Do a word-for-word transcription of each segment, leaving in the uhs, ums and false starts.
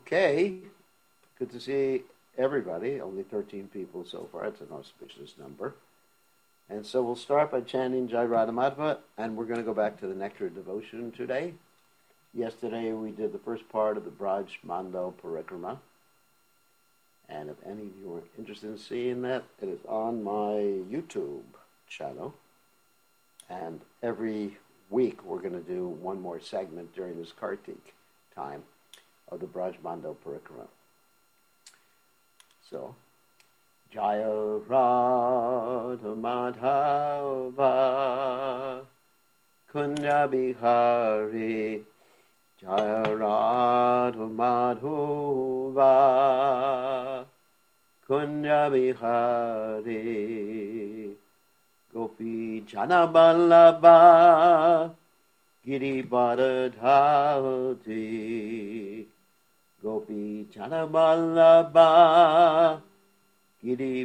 Okay, good to see everybody. Only thirteen people so far. It's an auspicious number. And so we'll start by chanting Jai Radhamadhava, and we're going to go back to the Nectar Devotion today. Yesterday we did the first part of the Braj Mando Parikrama. And if any of you are interested in seeing that, it is on my YouTube channel. And every week we're going to do one more segment during this Kartik time of the Braj Mando Parikrama. So, Jaya Radha Madhava Kunja Bihari Jaya Radha Madhava Kunja Bihari Gopi Jana Ballabha Giri Bharadhati Gopi Jana Ballabha Giri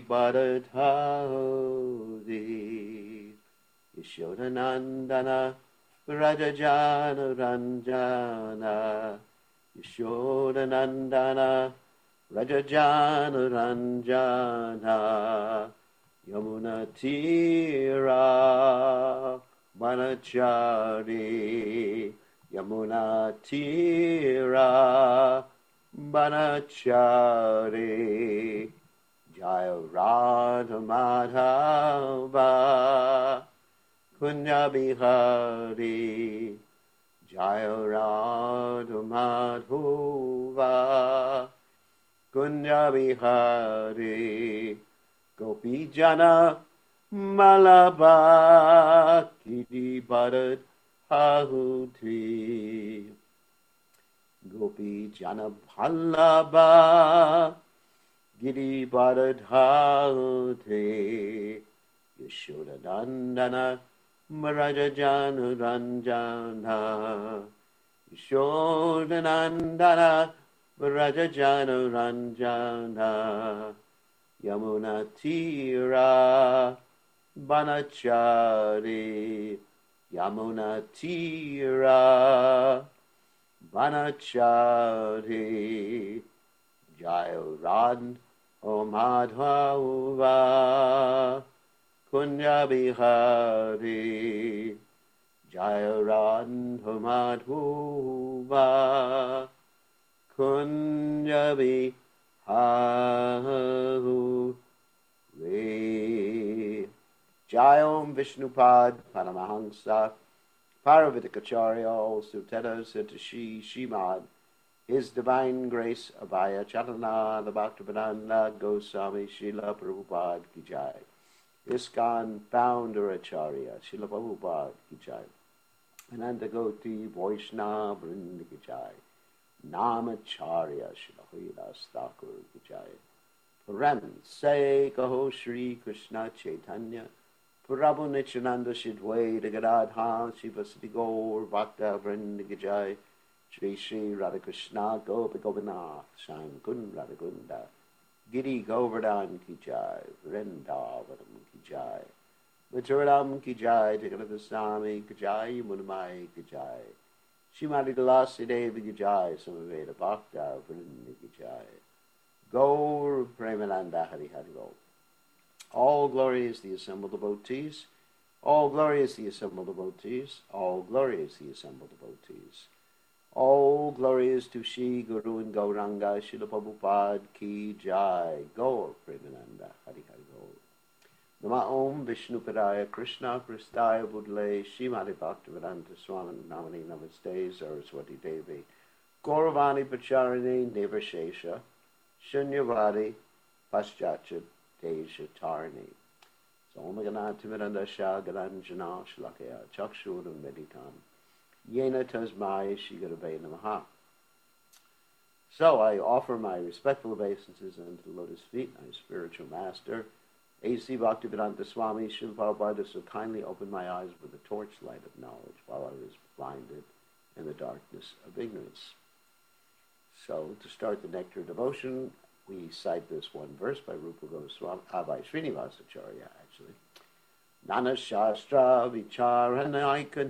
Bharadhati Yashodanandana Rajajana Ranjana Yashodanandana Rajajana Ranjana Yamuna Tira Banachari Yamuna Tira Banachari Jaya Radha Madhava Kunya Bihari Jaya Radha Madhava Kunya Bihari Gopi Jana Malabha Kiri Bharat Ahuti Gopi Jana Bhallabha Giri Bharadhate Yashoda Dandana Marajajana Ranjana Yashoda Nandana Marajajana Ranjana Yamuna Tira Banachari Yamuna Tira Banachari Jaya Radha Madhava Kunya Bihari Jaya Radha Madhava Kunya Bihari Jaya Om Vishnupad Paramahansa Paravatikacharya Suteta Sitashi Shimad His Divine Grace Abhaya Chatana the Bhaktivedanta Goswami Srila Prabhupada Ki Jai. ISKCON Founder Acharya Srila Prabhupada Ki Jai. Ananta Goti Vaishnava Vrinda Ki Jai. Namacharya Srila Haridas Thakur Ki Jai. Param Say Kaho Shri Krishna Chaitanya Prabhu Nityananda Shidwaita Gadadha Shivasati Gaur Bhakta Vrinda Ki Jai. Shri Shri Radhakrishna Gopi Gopinath Sham Kun Radhakunda Giri Govardhan Ki Jai Vrindavanam Ki Jai Mathuraram Ki Jai Jagannath Swami Ki Jai Munamai Ki Jai Shrimati Tulasi Devi Ki Jai Samaveda Bhakta Vrinda Ki Jai Gaur Premananda Hari Hari Gaur. All glory is the assembled devotees. All glory is the assembled devotees. All glory is the assembled devotees. All glory is to Shri Guru and Gauranga Srila Prabhupada Ki Jai. Gaur Premananda Hari Hari Gaur. Nama Om Vishnupadaya Krishna Pristaya Budle Shrimati Bhaktivedanta Swami Namani Namaste Saraswati Devi Gauravani Pacharini Nivashesha Shunyavadi Paschachat Deja Tarni. So Om Ganati Miranda Shah Garanjana Shlakaya Chakshuram Meditam. Yena Tasmai Shigarabay Namaha. So I offer my respectful obeisances unto the lotus feet, my spiritual master, A C Bhaktivedanta Swami Srila Prabhupada, so kindly opened my eyes with the torchlight of knowledge while I was blinded in the darkness of ignorance. So to start the Nectar Devotion, we cite this one verse by Rupa Goswami, uh, by Srinivasacharya actually. Nana Shastra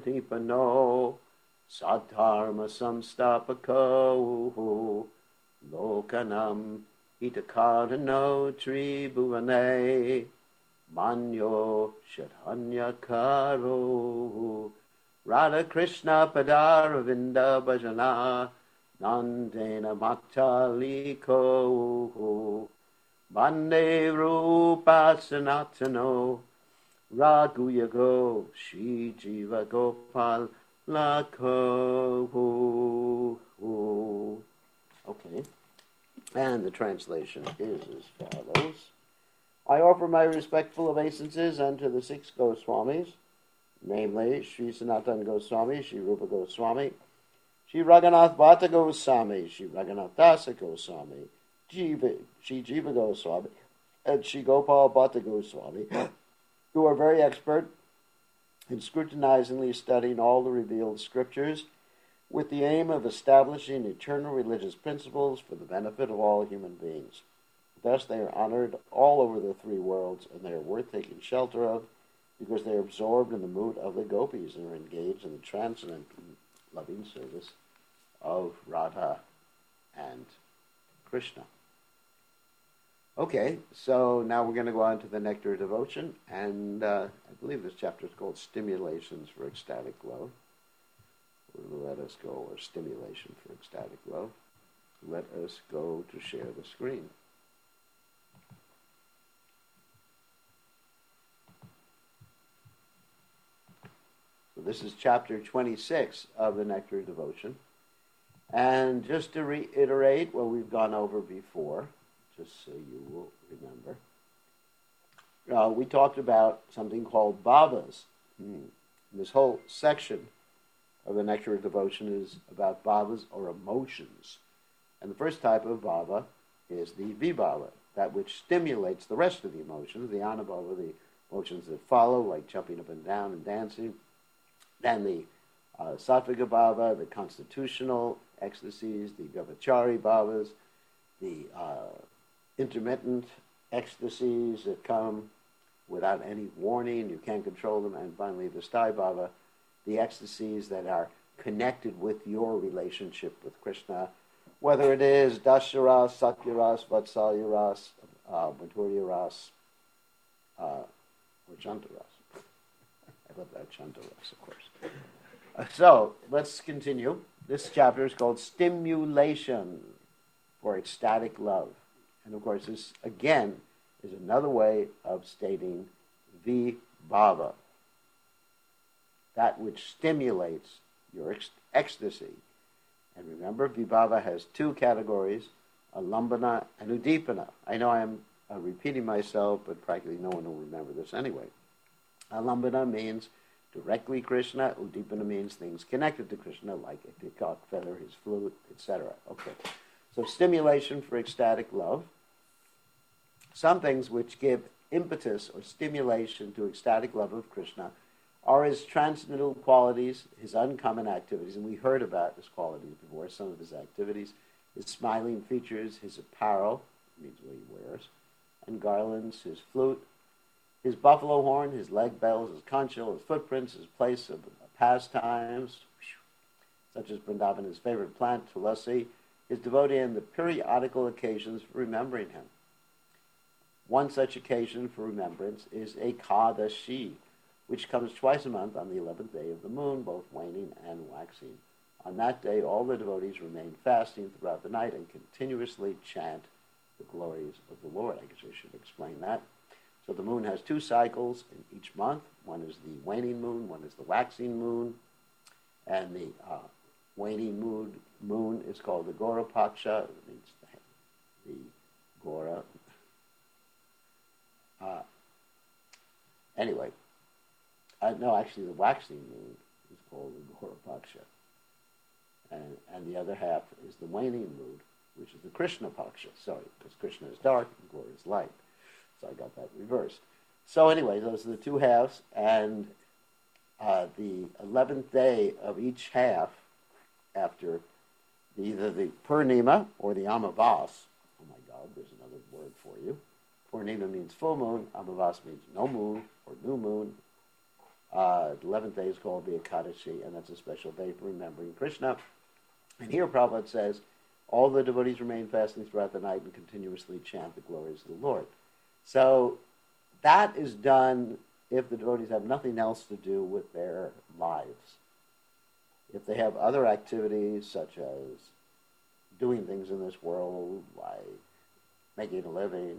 Vicharanaikantipano Sadharma Samstapako Lokanam Itakarano Tribhuvane Manyo Shadhanya Karo Radha Krishna Padaravinda Bhajana Nandena Mataliko Bande Rupa Sanatano Raghuyago Shri Jiva Gopal Lako. Okay, and the translation is as follows. I offer my respectful obeisances unto the six Goswamis, namely Sri Sanatana Goswami, Sri Rupa Goswami, Sri Raghunath Bhatta Goswami, Sri Raghunath Dasa Goswami, Jiva, Sri Jiva Goswami, and Sri Gopal Bhatta Goswami, who are very expert in scrutinizingly studying all the revealed scriptures with the aim of establishing eternal religious principles for the benefit of all human beings. Thus they are honored all over the three worlds, and they are worth taking shelter of, because they are absorbed in the mood of the gopis and are engaged in the transcendent loving service of Radha and Krishna. Okay, so now we're going to go on to the Nectar of Devotion, and uh, I believe this chapter is called Stimulations for Ecstatic Love. Or let us go, or Stimulation for Ecstatic Love. Let us go to share the screen. So this is chapter twenty-six of the Nectar of Devotion. And just to reiterate what we've gone over before, just so you will remember, uh, we talked about something called bhavas. Hmm. This whole section of the Nectar of Devotion is about bhavas, or emotions. And the first type of bhava is the vibhava, that which stimulates the rest of the emotions, the anubhava, the emotions that follow, like jumping up and down and dancing. Then the uh, sattviga bhava, the constitutional ecstasies, the vyabhachari bhavas, the uh, intermittent ecstasies that come without any warning, you can't control them, and finally the sthaya bhava, the ecstasies that are connected with your relationship with Krishna, whether it is Dasharas, Satyaras, Vatsalyaras, uh, Madhuryaras, uh, or Chantaras. I love that, Chantaras, of course. Uh, so, let's continue. This chapter is called Stimulation for Ecstatic Love. And of course, this, again, is another way of stating vibhava, that which stimulates your ec- ecstasy. And remember, vibhava has two categories, alambana and udipana. I know I'm uh, repeating myself, but practically no one will remember this anyway. Alambana means directly Krishna. Udipana means things connected to Krishna, like a peacock feather, his flute, et cetera. Okay. So stimulation for ecstatic love. Some things which give impetus or stimulation to ecstatic love of Krishna are his transcendental qualities, his uncommon activities, and we heard about his qualities before, some of his activities, his smiling features, his apparel, means what he wears, and garlands, his flute, his buffalo horn, his leg bells, his conch shell, his footprints, his place of pastimes, such as Vrindavan, his favorite plant, tulasi, his devotee, and the periodical occasions for remembering him. One such occasion for remembrance is Ekadashi, which comes twice a month on the eleventh day of the moon, both waning and waxing. On that day, all the devotees remain fasting throughout the night and continuously chant the glories of the Lord. I guess I should explain that. So the moon has two cycles in each month. One is the waning moon, one is the waxing moon. And the uh, waning moon, moon is called the Gora Paksha. It means the, the Gora. Uh, anyway, uh, no, actually the waxing moon is called the Gora Paksha. And, and the other half is the waning moon, which is the Krishna Paksha. Sorry, because Krishna is dark and Gora is light. So I got that reversed. So anyway, those are the two halves, and uh, the eleventh day of each half, after the, either the Purnima or the Amavas, oh my God, there's another word for you. Purnima means full moon, Amavas means no moon or new moon. Uh, the eleventh day is called the Ekadashi, and that's a special day for remembering Krishna. And here Prabhupada says All the devotees remain fasting throughout the night and continuously chant the glories of the Lord. So that is done if the devotees have nothing else to do with their lives. If they have other activities such as doing things in this world, like making a living,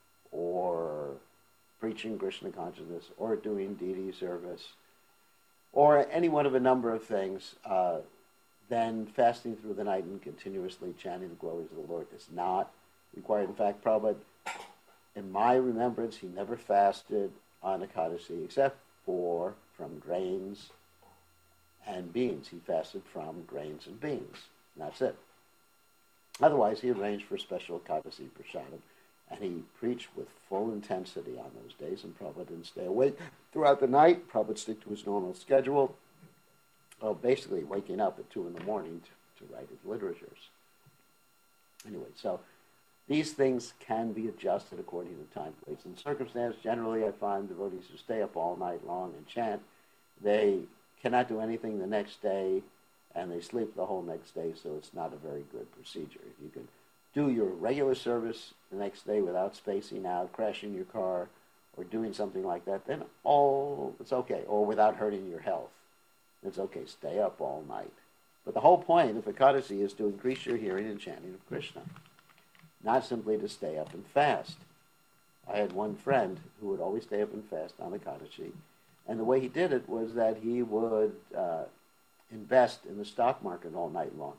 or preaching Krishna consciousness, or doing deity service, or any one of a number of things, uh, then fasting through the night and continuously chanting the glories of the Lord is not required. In fact, Prabhupada, in my remembrance, he never fasted on Ekadasi except for from grains and beans. He fasted from grains and beans. And that's it. Otherwise, he arranged for special Ekadasi prasadam, and he preached with full intensity on those days, and Prabhupada didn't stay awake throughout the night. Prabhupada would stick to his normal schedule, well, basically waking up at two in the morning to, to write his literatures. Anyway, so these things can be adjusted according to time, place, and circumstance. Generally, I find devotees who stay up all night long and chant, they cannot do anything the next day, and they sleep the whole next day, so it's not a very good procedure. If you can do your regular service the next day without spacing out, crashing your car, or doing something like that, then all it's okay, or without hurting your health. It's okay, stay up all night. But the whole point of Ekadasi is to increase your hearing and chanting of Krishna, not simply to stay up and fast. I had one friend who would always stay up and fast on Ekadasi, and the way he did it was that he would uh, invest in the stock market all night long.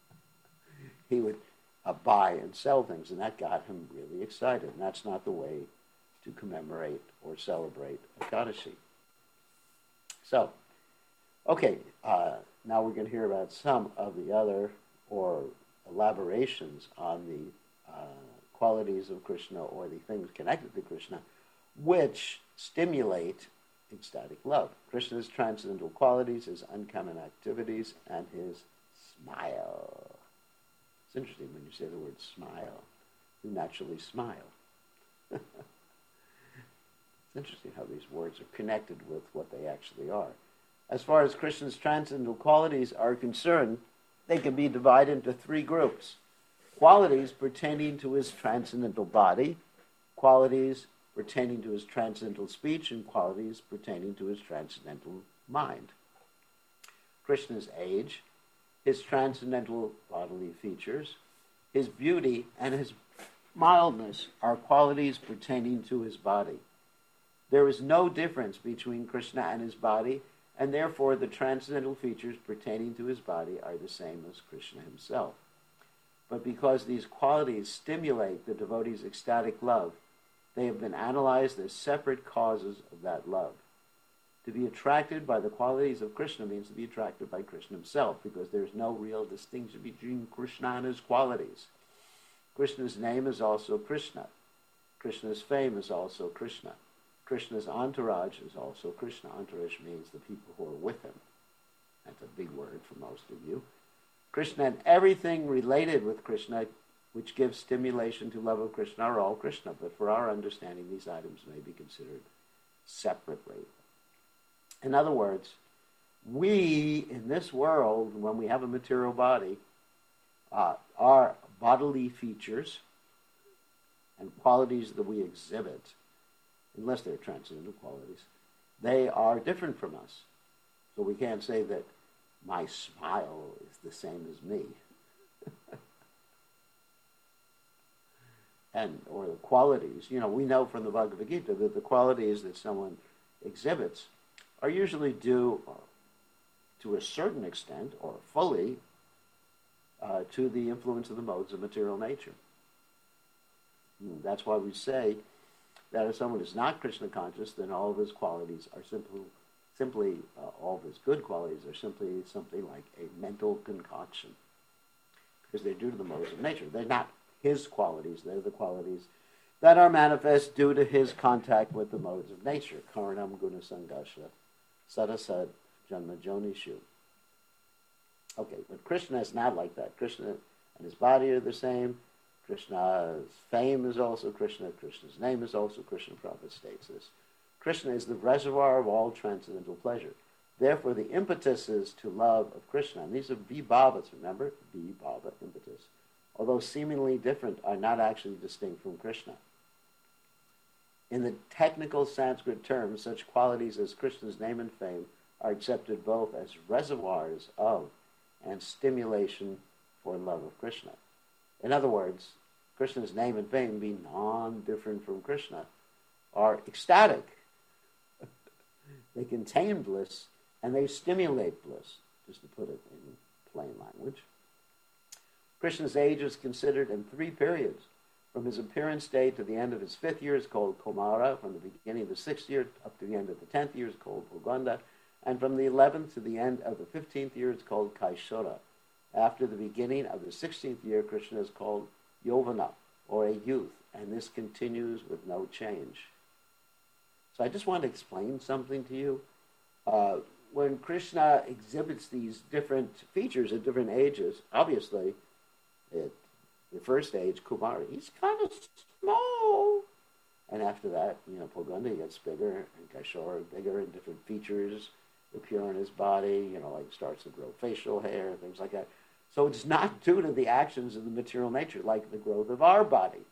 He would uh, buy and sell things, and that got him really excited, and that's not the way to commemorate or celebrate Ekadasi. So, okay, uh, now we're going to hear about some of the other, or elaborations on the uh, qualities of Krishna, or the things connected to Krishna, which stimulate ecstatic love. Krishna's transcendental qualities, his uncommon activities, and his smile. It's interesting when you say the word smile. You naturally smile. It's interesting how these words are connected with what they actually are. As far as Krishna's transcendental qualities are concerned, they can be divided into three groups. Qualities pertaining to his transcendental body, qualities pertaining to his transcendental speech, and qualities pertaining to his transcendental mind. Krishna's age, his transcendental bodily features, his beauty, and his mildness are qualities pertaining to his body. There is no difference between Krishna and his body, and therefore the transcendental features pertaining to his body are the same as Krishna himself. But because these qualities stimulate the devotee's ecstatic love, they have been analyzed as separate causes of that love. To be attracted by the qualities of Krishna means to be attracted by Krishna himself, because there's no real distinction between Krishna and his qualities. Krishna's name is also Krishna. Krishna's fame is also Krishna. Krishna's entourage is also Krishna. Entourage means the people who are with him. That's a big word for most of you. Krishna and everything related with Krishna which gives stimulation to love of Krishna are all Krishna, but for our understanding, these items may be considered separately. In other words, we, in this world, when we have a material body, uh, our bodily features and qualities that we exhibit, unless they're transcendental qualities, they are different from us. So we can't say that my smile is the same as me. And or the qualities, you know, we know from the Bhagavad Gita that the qualities that someone exhibits are usually due uh, to a certain extent or fully uh, to the influence of the modes of material nature. And that's why we say that if someone is not Krishna conscious, then all of his qualities are simply, simply uh, all of his good qualities are simply something like a mental concoction, because they're due to the modes of nature. They're not his qualities, they're the qualities that are manifest due to his contact with the modes of nature. Karanam guna sangasha, sadasad janma jonishu. Okay, but Krishna is not like that. Krishna and his body are the same. Krishna's fame is also Krishna. Krishna's name is also Krishna. Prabhupada states this. Krishna is the reservoir of all transcendental pleasure. Therefore, the impetuses to love of Krishna, and these are vibhavas, remember? Vibhava, impetus. although seemingly different, are not actually distinct from Krishna. In the technical Sanskrit terms, such qualities as Krishna's name and fame are accepted both as reservoirs of and stimulation for love of Krishna. In other words, Krishna's name and fame, being non-different from Krishna, are ecstatic. They contain bliss, and they stimulate bliss, just to put it in plain language. Krishna's age is considered in three periods. From his appearance day to the end of his fifth year is called Kumara. From the beginning of the sixth year up to the end of the tenth year is called Puganda. And from the eleventh to the end of the fifteenth year is called Kaishora. After the beginning of the sixteenth year, Krishna is called Yovana, or a youth, and this continues with no change. So I just want to explain something to you. Uh, when Krishna exhibits these different features at different ages, obviously, at the first age, Kumara, he's kind of small. And after that, you know, Puganda gets bigger, and Kaishora bigger, and different features appear on his body, you know, like starts to grow facial hair, things like that. So it's not due to the actions of the material nature, like the growth of our body.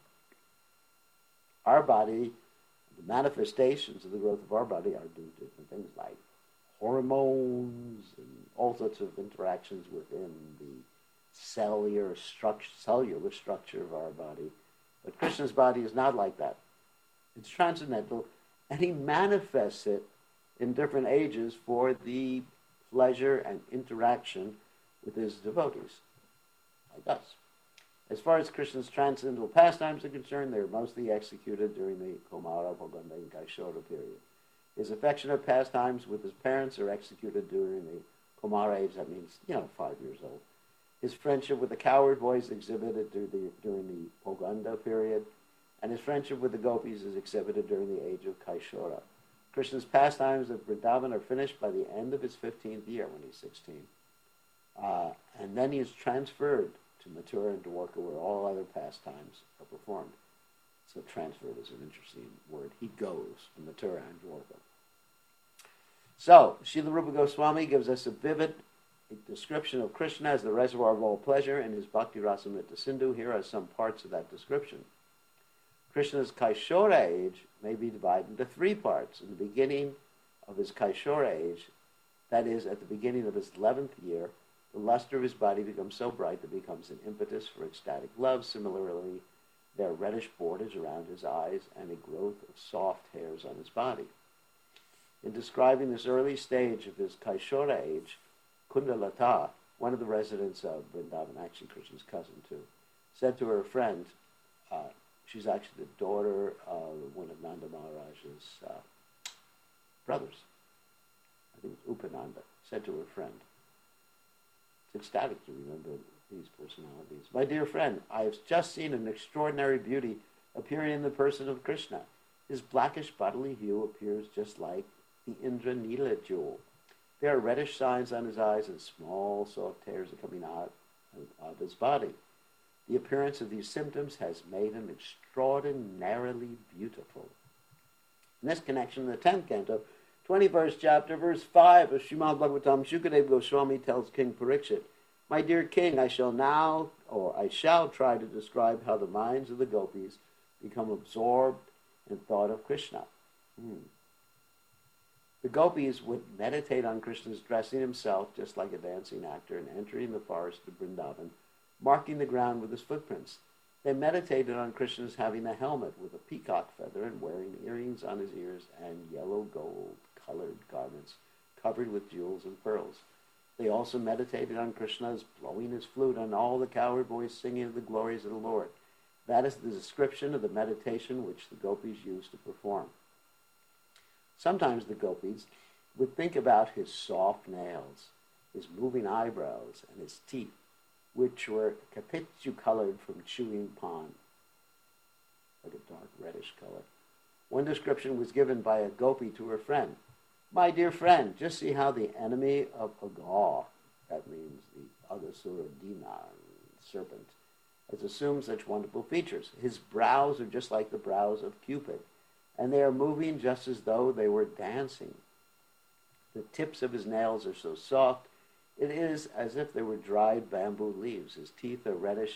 Our body, the manifestations of the growth of our body are due to different things like hormones and all sorts of interactions within the cellular structure, cellular structure of our body. But Krishna's body is not like that. It's transcendental, and he manifests it in different ages for the pleasure and interaction with his devotees, like us. As far as Krishna's transcendental pastimes are concerned, they are mostly executed during the Kumara, Puganda, and Kaishora period. His affectionate pastimes with his parents are executed during the Kumara age, that means, you know, five years old. His friendship with the cowherd boys exhibited during the, during the Puganda period, and his friendship with the gopis is exhibited during the age of Kaishora. Krishna's pastimes of Vrindavan are finished by the end of his fifteenth year, when he's sixteen. Uh, and then he is transferred to Mathura and Dwarka, where all other pastimes are performed. So transferred is an interesting word. He goes to Mathura and Dwarka. So, Srila Rupa Goswami gives us a vivid description of Krishna as the reservoir of all pleasure in his Bhakti Rasamrita Sindhu. Here are some parts of that description. Krishna's Kaishora age may be divided into three parts. In the beginning of his Kaishora age, that is, at the beginning of his eleventh year, the luster of his body becomes so bright that it becomes an impetus for ecstatic love. Similarly, there are reddish borders around his eyes and a growth of soft hairs on his body. In describing this early stage of his Kaishora age, Kundalata, one of the residents of Vrindavan, actually Krishna's cousin too, said to her friend, uh, she's actually the daughter of one of Nanda Maharaj's uh, brothers, I think it was Upananda, said to her friend, it's ecstatic to remember these personalities. My dear friend, I have just seen an extraordinary beauty appearing in the person of Krishna. His blackish bodily hue appears just like the Indranila jewel. There are reddish signs on his eyes and small soft hairs are coming out of his body. The appearance of these symptoms has made him extraordinarily beautiful. In this connection, in the tenth canto, twenty-first chapter, verse five of Srimad Bhagavatam, Shukadeva Goswami tells King Parikshit, my dear king, I shall now, or I shall try to describe how the minds of the gopis become absorbed in thought of Krishna. Hmm. The gopis would meditate on Krishna's dressing himself just like a dancing actor and entering the forest of Vrindavan, marking the ground with his footprints. They meditated on Krishna's having a helmet with a peacock feather and wearing earrings on his ears and yellow gold-colored garments covered with jewels and pearls. They also meditated on Krishna's blowing his flute and all the cowherd boys singing of the glories of the Lord. That is the description of the meditation which the gopis used to perform. Sometimes the gopis would think about his soft nails, his moving eyebrows, and his teeth, which were kapichu-colored from chewing pan, like a dark reddish color. One description was given by a gopi to her friend. My dear friend, just see how the enemy of Aga, that means the Agasura Dina, serpent, has assumed such wonderful features. His brows are just like the brows of Cupid, and they are moving just as though they were dancing. The tips of his nails are so soft, it is as if they were dried bamboo leaves. His teeth are reddish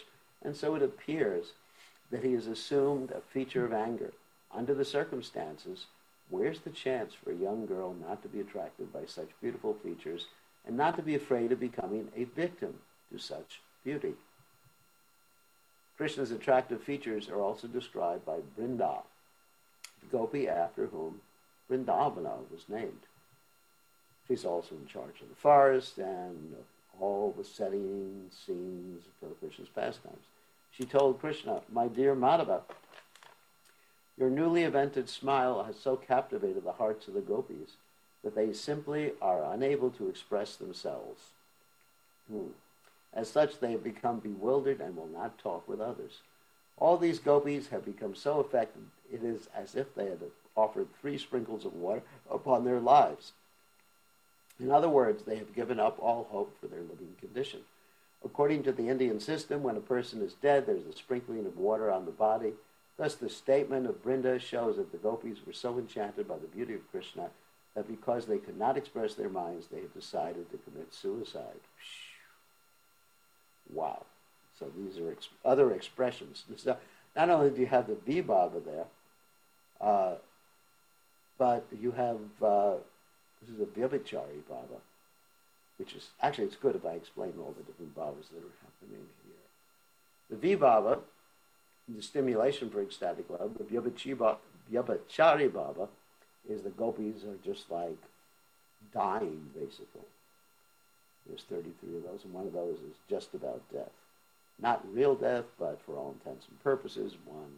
and so it appears that he has assumed a feature of anger. Under the circumstances, where's the chance for a young girl not to be attracted by such beautiful features and not to be afraid of becoming a victim to such beauty? Krishna's attractive features are also described by Brinda, the gopi after whom Vrindavana was named. She's also in charge of the forest and all the setting scenes for Krishna's pastimes. She told Krishna, "My dear Madhava, your newly invented smile has so captivated the hearts of the gopis that they simply are unable to express themselves. Hmm. As such, they have become bewildered and will not talk with others. All these gopis have become so affected, it is as if they had offered three sprinkles of water upon their lives. In other words, they have given up all hope for their living condition. According to the Indian system, when a person is dead, there's a sprinkling of water on the body. Thus, the statement of Brinda shows that the gopis were so enchanted by the beauty of Krishna that because they could not express their minds, they had decided to commit suicide." Wow. So these are ex- other expressions. So not only do you have the Vibhava there, uh, but you have, uh, this is a Vyabhichari Bhava, which is, actually it's good if I explain all the different bhavas that are happening here. The Vibhava, the stimulation for ecstatic love, the Vyabhichari Bhava is the gopis are just like dying, basically. There's thirty-three of those, and one of those is just about death. Not real death, but for all intents and purposes, one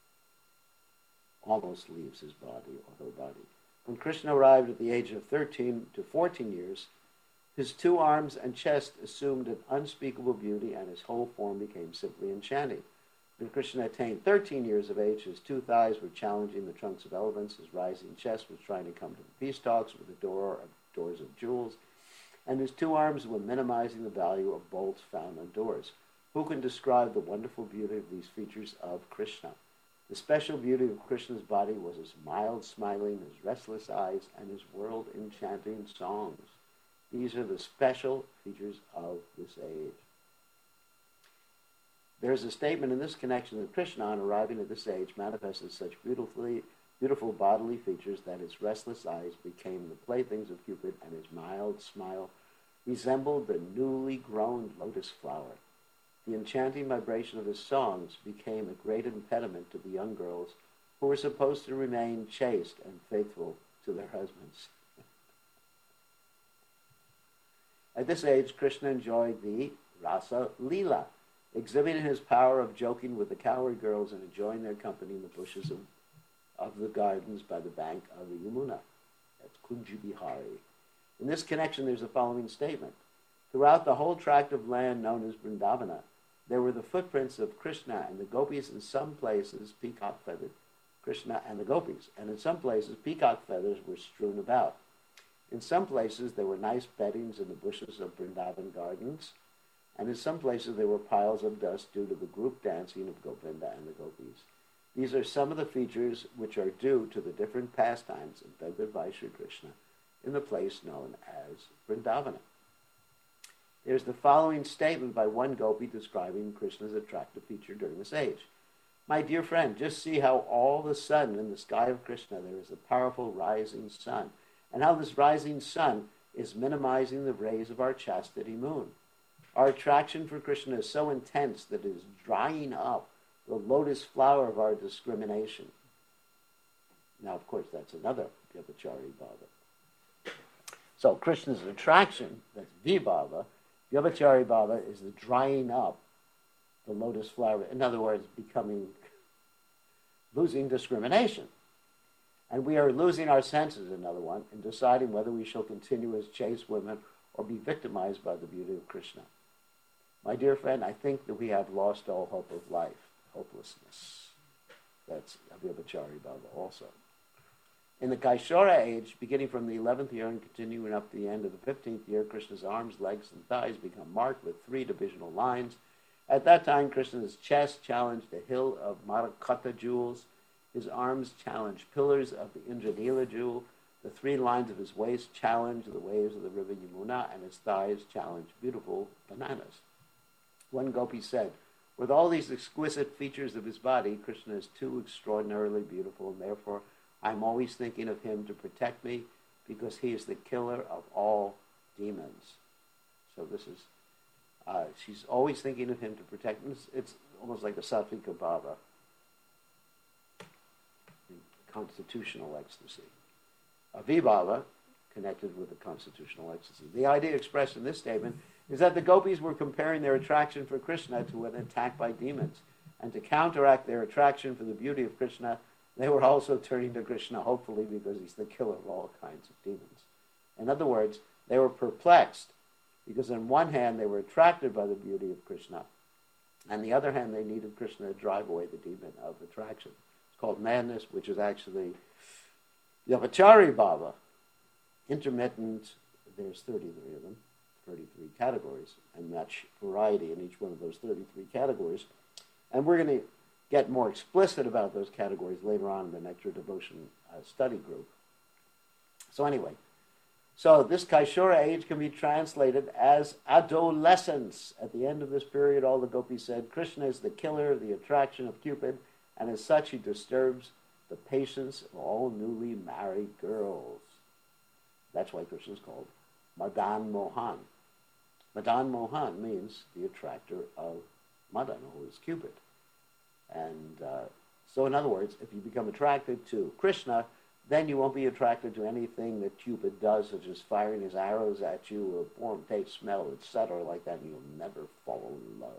almost leaves his body or her body. When Krishna arrived at the age of thirteen to fourteen years, his two arms and chest assumed an unspeakable beauty, and his whole form became simply enchanting. When Krishna attained thirteen years of age, his two thighs were challenging the trunks of elephants, his rising chest was trying to come to the peace talks with the door of doors of jewels, and his two arms were minimizing the value of bolts found on doors. Who can describe the wonderful beauty of these features of Krishna? The special beauty of Krishna's body was his mild smiling, his restless eyes, and his world-enchanting songs. These are the special features of this age. There's a statement in this connection that Krishna, on arriving at this age, manifested such beautifully, beautiful bodily features that his restless eyes became the playthings of Cupid, and his mild smile resembled the newly grown lotus flower. The enchanting vibration of his songs became a great impediment to the young girls who were supposed to remain chaste and faithful to their husbands. At this age, Krishna enjoyed the Rasa Leela, exhibiting his power of joking with the cowherd girls and enjoying their company in the bushes of, of the gardens by the bank of the Yamuna. That's Kunja Bihari. In this connection, there's the following statement. Throughout the whole tract of land known as Vrindavana, there were the footprints of Krishna and the gopis, in some places peacock-feathered Krishna and the gopis, and in some places peacock feathers were strewn about. In some places there were nice beddings in the bushes of Vrindavan gardens, and in some places there were piles of dust due to the group dancing of Govinda and the gopis. These are some of the features which are due to the different pastimes invented by Sri Krishna in the place known as Vrindavana. There's the following statement by one gopi describing Krishna's attractive feature during this age. My dear friend, just see how all of a sudden in the sky of Krishna there is a powerful rising sun, and how this rising sun is minimizing the rays of our chastity moon. Our attraction for Krishna is so intense that it is drying up the lotus flower of our discrimination. Now, of course, that's another Vyabhichari Bhava. So Krishna's attraction, that's Vibhava, Vyabhichari Bhava is the drying up the lotus flower. In other words, becoming, losing discrimination. And we are losing our senses, another one, in deciding whether we shall continue as chaste women or be victimized by the beauty of Krishna. My dear friend, I think that we have lost all hope of life, hopelessness. That's Vyabhichari Bhava also. In the Kaishora age, beginning from the eleventh year and continuing up to the end of the fifteenth year, Krishna's arms, legs, and thighs become marked with three divisional lines. At that time, Krishna's chest challenged the hill of Marakata jewels. His arms challenged pillars of the Indranila jewel. The three lines of his waist challenged the waves of the river Yamuna, and his thighs challenged beautiful bananas. One gopi said, With all these exquisite features of his body, Krishna is too extraordinarily beautiful, and therefore I'm always thinking of him to protect me, because he is the killer of all demons. So this is, uh, she's always thinking of him to protect him. It's, it's almost like a Sattvika Bhava, constitutional ecstasy. A Vibhava, connected with the constitutional ecstasy. The idea expressed in this statement is that the gopis were comparing their attraction for Krishna to an attack by demons. And to counteract their attraction for the beauty of Krishna, they were also turning to Krishna, hopefully because he's the killer of all kinds of demons. In other words, they were perplexed because on one hand they were attracted by the beauty of Krishna, and on the other hand they needed Krishna to drive away the demon of attraction. It's called madness, which is actually Vyabhachari Bhava, intermittent. There's thirty-three of them, thirty-three categories, and much variety in each one of those thirty-three categories. And we're going to get more explicit about those categories later on in the Nectar Devotion uh, study group. So anyway, so this Kaishora age can be translated as adolescence. At the end of this period, all the gopis said, Krishna is the killer, the attraction of Cupid, and as such he disturbs the patience of all newly married girls. That's why Krishna is called Madan Mohan. Madan Mohan means the attractor of Madan, who is Cupid. And uh, so in other words, if you become attracted to Krishna, then you won't be attracted to anything that Cupid does, such as firing his arrows at you, or form, taste, smell, et cetera, like that, and you'll never fall in love.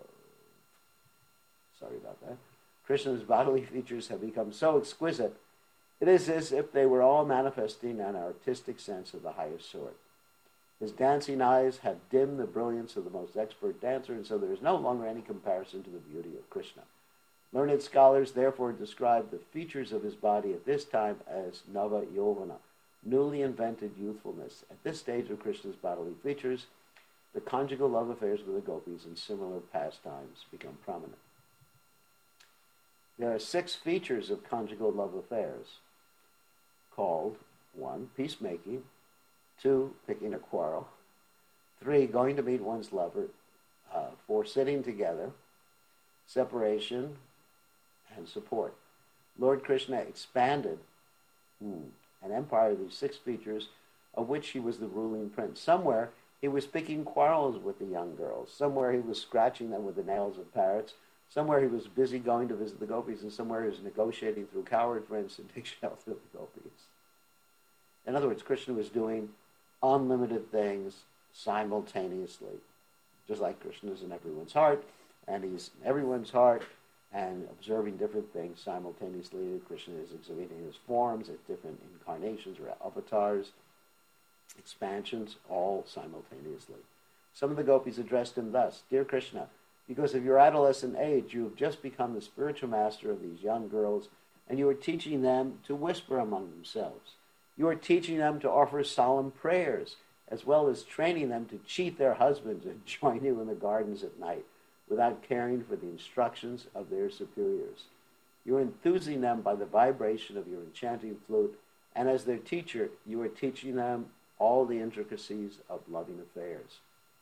Sorry about that. Krishna's bodily features have become so exquisite, it is as if they were all manifesting an artistic sense of the highest sort. His dancing eyes have dimmed the brilliance of the most expert dancer, and so there is no longer any comparison to the beauty of Krishna. Learned scholars therefore describe the features of his body at this time as Nava Yovana, newly invented youthfulness. At this stage of Krishna's bodily features, the conjugal love affairs with the gopis and similar pastimes become prominent. There are six features of conjugal love affairs called, one, peacemaking, two, picking a quarrel, three, going to meet one's lover, uh, four, sitting together, separation, and support. Lord Krishna expanded hmm, an empire of these six features, of which he was the ruling prince. Somewhere he was picking quarrels with the young girls. Somewhere he was scratching them with the nails of parrots. Somewhere he was busy going to visit the gopis, and somewhere he was negotiating through coward friends to take shelter of the gopis. In other words, Krishna was doing unlimited things simultaneously, just like Krishna is in everyone's heart, and he's in everyone's heart, and observing different things simultaneously. Krishna is exhibiting his forms at different incarnations or avatars, expansions, all simultaneously. Some of the gopis addressed him thus, Dear Krishna, because of your adolescent age, you have just become the spiritual master of these young girls, and you are teaching them to whisper among themselves. You are teaching them to offer solemn prayers, as well as training them to cheat their husbands and join you in the gardens at night, without caring for the instructions of their superiors. You are enthusing them by the vibration of your enchanting flute, and as their teacher, you are teaching them all the intricacies of loving affairs.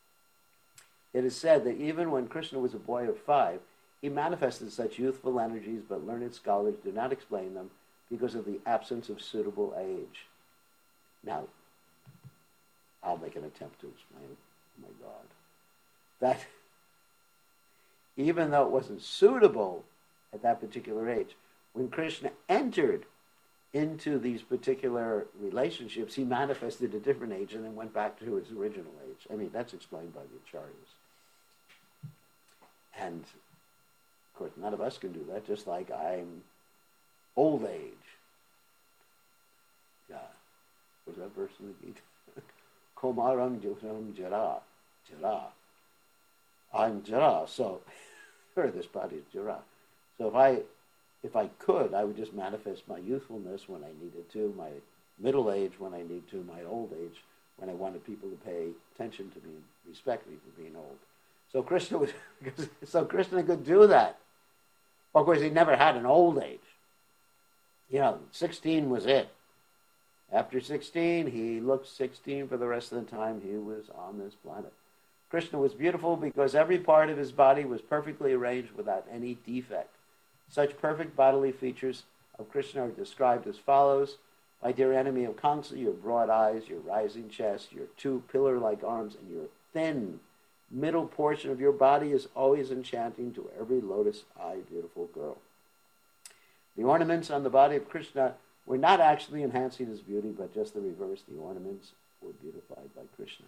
It is said that even when Krishna was a boy of five, he manifested such youthful energies, but learned scholars do not explain them because of the absence of suitable age. Now, I'll make an attempt to explain it. Oh my God. That even though it wasn't suitable at that particular age, when Krishna entered into these particular relationships, he manifested a different age and then went back to his original age. I mean, that's explained by the Acharyas. And, of course, none of us can do that, just like I'm old age. Yeah. What's that verse in the Gita? Komaram Jyotam Jara. Jara. I'm Jara, so, or this body is Jara. So if I, if I could, I would just manifest my youthfulness when I needed to, my middle age when I need to, my old age when I wanted people to pay attention to me and respect me for being old. So Krishna was, so Krishna could do that. Well, of course, he never had an old age. You know, sixteen was it. After sixteen, he looked sixteen for the rest of the time he was on this planet. Krishna was beautiful because every part of his body was perfectly arranged without any defect. Such perfect bodily features of Krishna are described as follows. My dear enemy of Kamsa, your broad eyes, your rising chest, your two pillar-like arms, and your thin middle portion of your body is always enchanting to every lotus-eyed beautiful girl. The ornaments on the body of Krishna were not actually enhancing his beauty, but just the reverse. The ornaments were beautified by Krishna.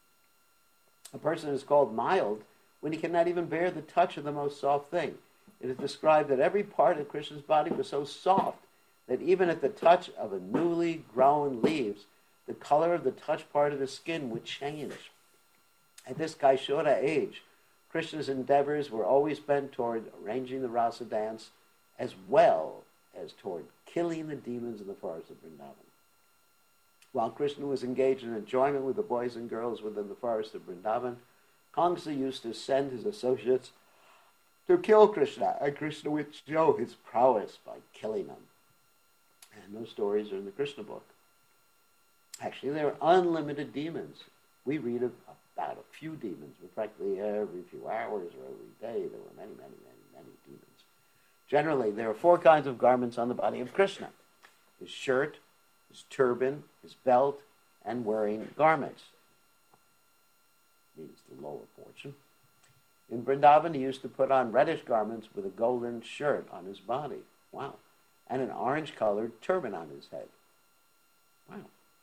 A person is called mild when he cannot even bear the touch of the most soft thing. It is described that every part of Krishna's body was so soft that even at the touch of a newly grown leaves, the color of the touch part of the skin would change. At this Kaishora age, Krishna's endeavors were always bent toward arranging the rasa dance as well as toward killing the demons in the forest of Vrindavan. While Krishna was engaged in enjoyment with the boys and girls within the forest of Vrindavan, Kamsa used to send his associates to kill Krishna, and Krishna would show his prowess by killing them. And those stories are in the Krishna book. Actually, there are unlimited demons. We read of, about a few demons, but practically every few hours or every day there were many, many, many, many demons. Generally, there are four kinds of garments on the body of Krishna: his shirt, his turban, his belt, and wearing garments. Means the lower portion. In Vrindavan, he used to put on reddish garments with a golden shirt on his body. Wow. And an orange-colored turban on his head. Wow.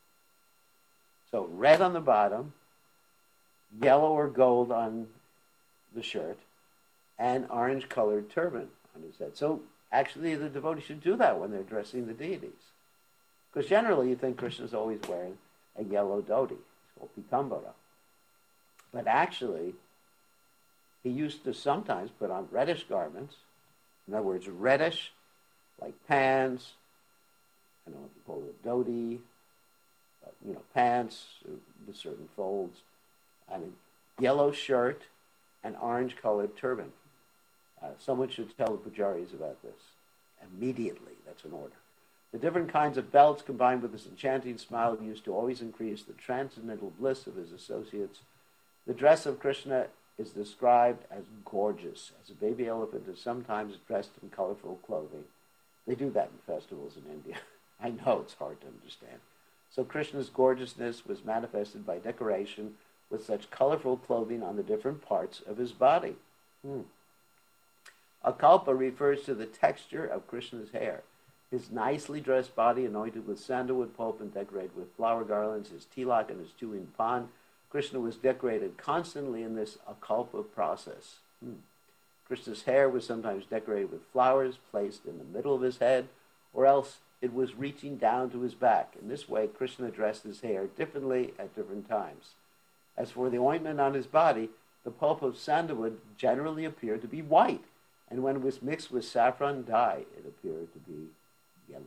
So red on the bottom, yellow or gold on the shirt, and orange-colored turban on his head. So actually the devotees should do that when they're dressing the deities. Because generally you think Krishna's always wearing a yellow dhoti. It's called Pikambara. But actually, he used to sometimes put on reddish garments. In other words, reddish, like pants. I don't know if you call it a dhoti, but, you know, pants with certain folds, and a yellow shirt, and orange-colored turban. Uh, someone should tell the pujaris about this immediately. That's an order. The different kinds of belts combined with this enchanting smile used to always increase the transcendental bliss of his associates. The dress of Krishna is described as gorgeous, as a baby elephant is sometimes dressed in colorful clothing. They do that in festivals in India. I know it's hard to understand. So Krishna's gorgeousness was manifested by decoration with such colorful clothing on the different parts of his body. Hmm. A kalpa refers to the texture of Krishna's hair. His nicely dressed body anointed with sandalwood pulp and decorated with flower garlands, his tilak and his chewing pan. Krishna was decorated constantly in this akalpa process. Hmm. Krishna's hair was sometimes decorated with flowers placed in the middle of his head, or else it was reaching down to his back. In this way, Krishna dressed his hair differently at different times. As for the ointment on his body, the pulp of sandalwood generally appeared to be white, and when it was mixed with saffron dye, it appeared to be yellow.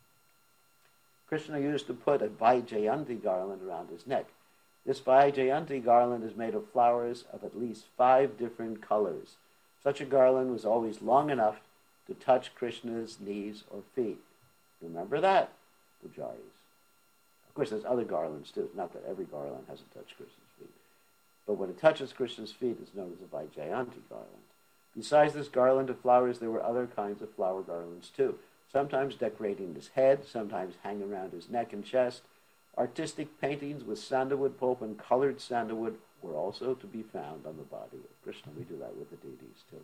Krishna used to put a Vaijayanti garland around his neck. This Vaijayanti garland is made of flowers of at least five different colors. Such a garland was always long enough to touch Krishna's knees or feet. Remember that, pujaris. Of course, there's other garlands too. It's not that every garland has to touch Krishna's feet. But when it touches Krishna's feet, it's known as a Vaijayanti garland. Besides this garland of flowers, there were other kinds of flower garlands too, sometimes decorating his head, sometimes hanging around his neck and chest. Artistic paintings with sandalwood pulp and colored sandalwood were also to be found on the body of Krishna. We do that with the deities too.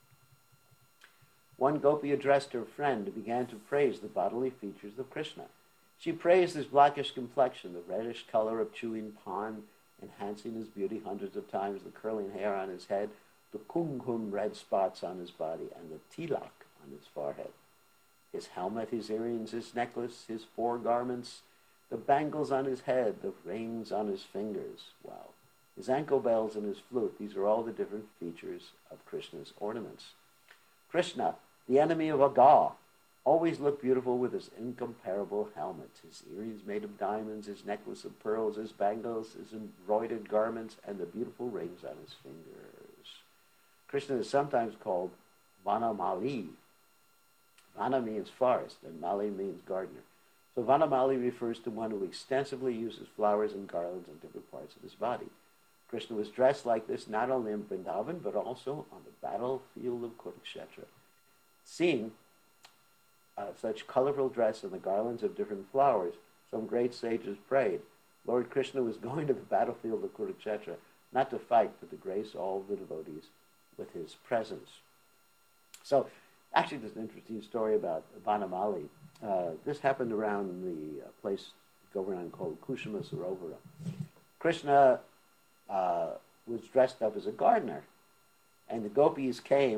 One gopi addressed her friend and began to praise the bodily features of Krishna. She praised his blackish complexion, the reddish color of chewing pan, enhancing his beauty hundreds of times, the curling hair on his head, the kumkum red spots on his body, and the tilak on his forehead. His helmet, his earrings, his necklace, his four garments, the bangles on his head, the rings on his fingers. Wow. His ankle bells and his flute, these are all the different features of Krishna's ornaments. Krishna, the enemy of Aga, always looked beautiful with his incomparable helmet, his earrings made of diamonds, his necklace of pearls, his bangles, his embroidered garments, and the beautiful rings on his fingers. Krishna is sometimes called Vanamali. Vana means forest, and Mali means gardener. So Vanamali refers to one who extensively uses flowers and garlands on different parts of his body. Krishna was dressed like this not only in Vrindavan, but also on the battlefield of Kurukshetra. Seeing uh, such colorful dress and the garlands of different flowers, some great sages prayed, Lord Krishna was going to the battlefield of Kurukshetra, not to fight, but to grace all the devotees with his presence. So, actually, there's an interesting story about Vanamali. Uh, this happened around the uh, place Govardhan called Kushama Sarovara. Krishna uh, was dressed up as a gardener, and the gopis came,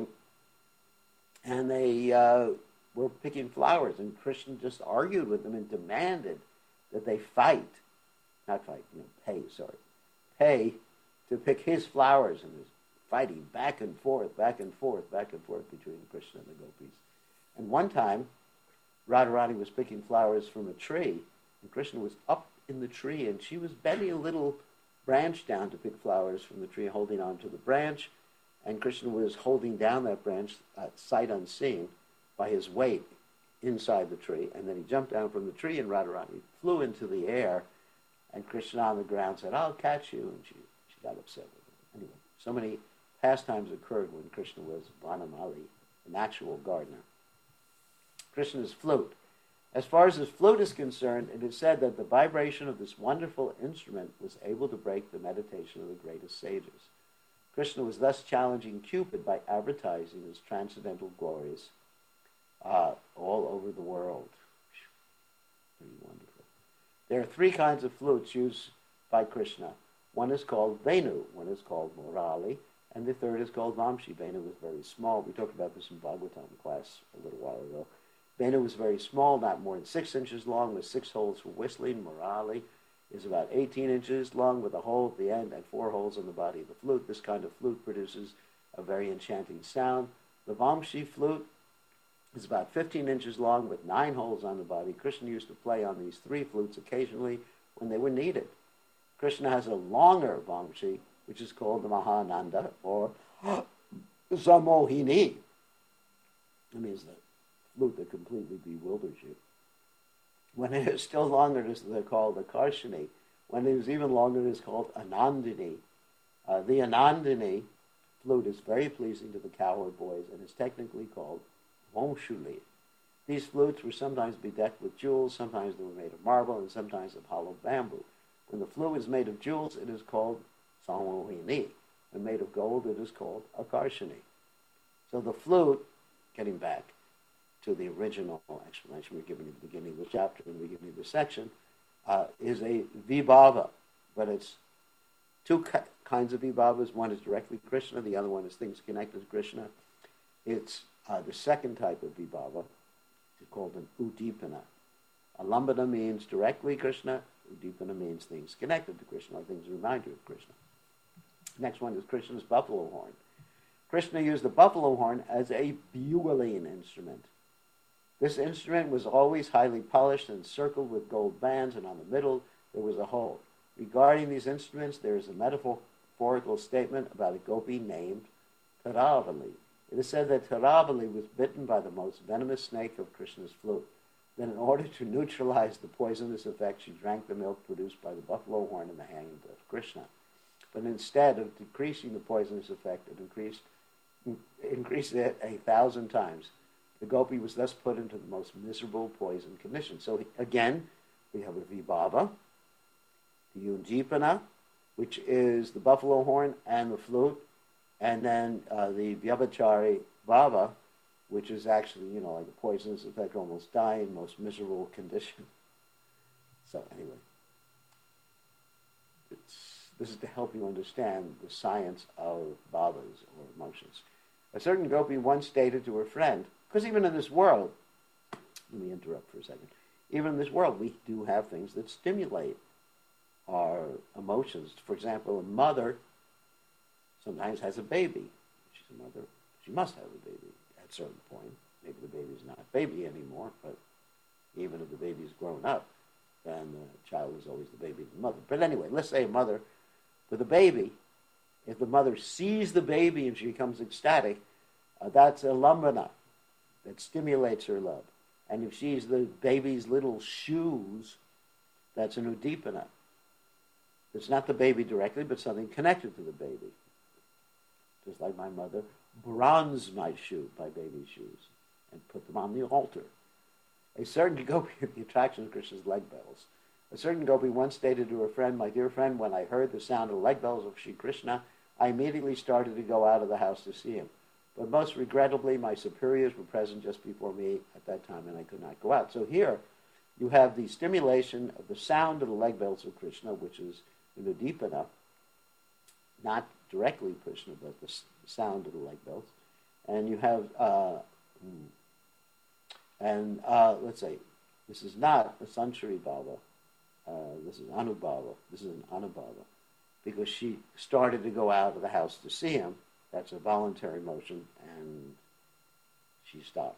and they uh, were picking flowers, and Krishna just argued with them and demanded that they fight, not fight, you know, pay, sorry, pay to pick his flowers, and was fighting back and forth, back and forth, back and forth between Krishna and the gopis. And one time, Radharani was picking flowers from a tree, and Krishna was up in the tree, and she was bending a little branch down to pick flowers from the tree, holding on to the branch, and Krishna was holding down that branch, uh, sight unseen, by his weight inside the tree, and then he jumped down from the tree, and Radharani flew into the air, and Krishna on the ground said, "I'll catch you," and she, she got upset with him. Anyway, so many pastimes occurred when Krishna was Vanamali, an actual gardener. Krishna's flute. As far as his flute is concerned, it is said that the vibration of this wonderful instrument was able to break the meditation of the greatest sages. Krishna was thus challenging Cupid by advertising his transcendental glories uh, all over the world. Pretty wonderful. There are three kinds of flutes used by Krishna. One is called Venu, one is called Murali, and the third is called Vamshi. Venu was very small. We talked about this in Bhagavatam class a little while ago. Venu was very small, not more than six inches long, with six holes for whistling. Murali is about eighteen inches long, with a hole at the end and four holes in the body of the flute. This kind of flute produces a very enchanting sound. The Vamshi flute is about fifteen inches long, with nine holes on the body. Krishna used to play on these three flutes occasionally when they were needed. Krishna has a longer Vamshi, which is called the Mahananda, or Samohini. That means the flute that completely bewilders you. When it is still longer, it is called the Karshini. When it is even longer, it is called Anandini. Uh, the Anandini flute is very pleasing to the cowherd boys and is technically called Vamshuli. These flutes were sometimes bedecked with jewels, sometimes they were made of marble, and sometimes of hollow bamboo. When the flute is made of jewels, it is called Samohini. When made of gold, it is called Akarshini. So the flute, getting back to the original explanation we were given at the beginning of the chapter and the beginning of the section, uh, is a vibhava, but it's two ki- kinds of vibhavas. One is directly Krishna, the other one is things connected to Krishna. It's uh, the second type of vibhava, it's called an udipana. Alambana means directly Krishna, udipana means things connected to Krishna, or things that remind you of Krishna. Next one is Krishna's buffalo horn. Krishna used the buffalo horn as a bugling instrument. This instrument was always highly polished and encircled with gold bands, and on the middle there was a hole. Regarding these instruments, there is a metaphorical statement about a gopi named Taravali. It is said that Taravali was bitten by the most venomous snake of Krishna's flute. Then, in order to neutralize the poisonous effect, she drank the milk produced by the buffalo horn in the hand of Krishna. But instead of decreasing the poisonous effect, it increased, increased it a thousand times. The gopi was thus put into the most miserable poison condition. So again, we have a vibhava, the undipana, which is the buffalo horn and the flute, and then uh, the vyabhachari bhava, which is actually, you know, like a poisonous effect, almost dying, most miserable condition. So anyway, it's, this is to help you understand the science of bhavas, or emotions. A certain gopi once stated to her friend, because even in this world, let me interrupt for a second, even in this world, we do have things that stimulate our emotions. For example, a mother sometimes has a baby. She's a mother. She must have a baby at a certain point. Maybe the baby's not a baby anymore, but even if the baby's grown up, then the child is always the baby's mother. But anyway, let's say a mother with a baby, if the mother sees the baby and she becomes ecstatic, uh, that's a lambana that stimulates her love. And if she's the baby's little shoes, that's an udipana. It's not the baby directly, but something connected to the baby. Just like my mother bronzed my shoe, my baby's shoes, and put them on the altar. A certain gopi, the attraction of Krishna's leg bells. A certain gopi once stated to her friend, "My dear friend, when I heard the sound of the leg bells of Shri Krishna, I immediately started to go out of the house to see him. But most regrettably, my superiors were present just before me at that time, and I could not go out." So here, you have the stimulation of the sound of the leg bells of Krishna, which is Nudipana, not directly Krishna, but the sound of the leg bells. And you have, uh, and uh, let's say, this is not a Sanchari Bhava. Uh, this is Anubhava. This is an Anubhava. Because she started to go out of the house to see him. That's a voluntary motion, and she stopped.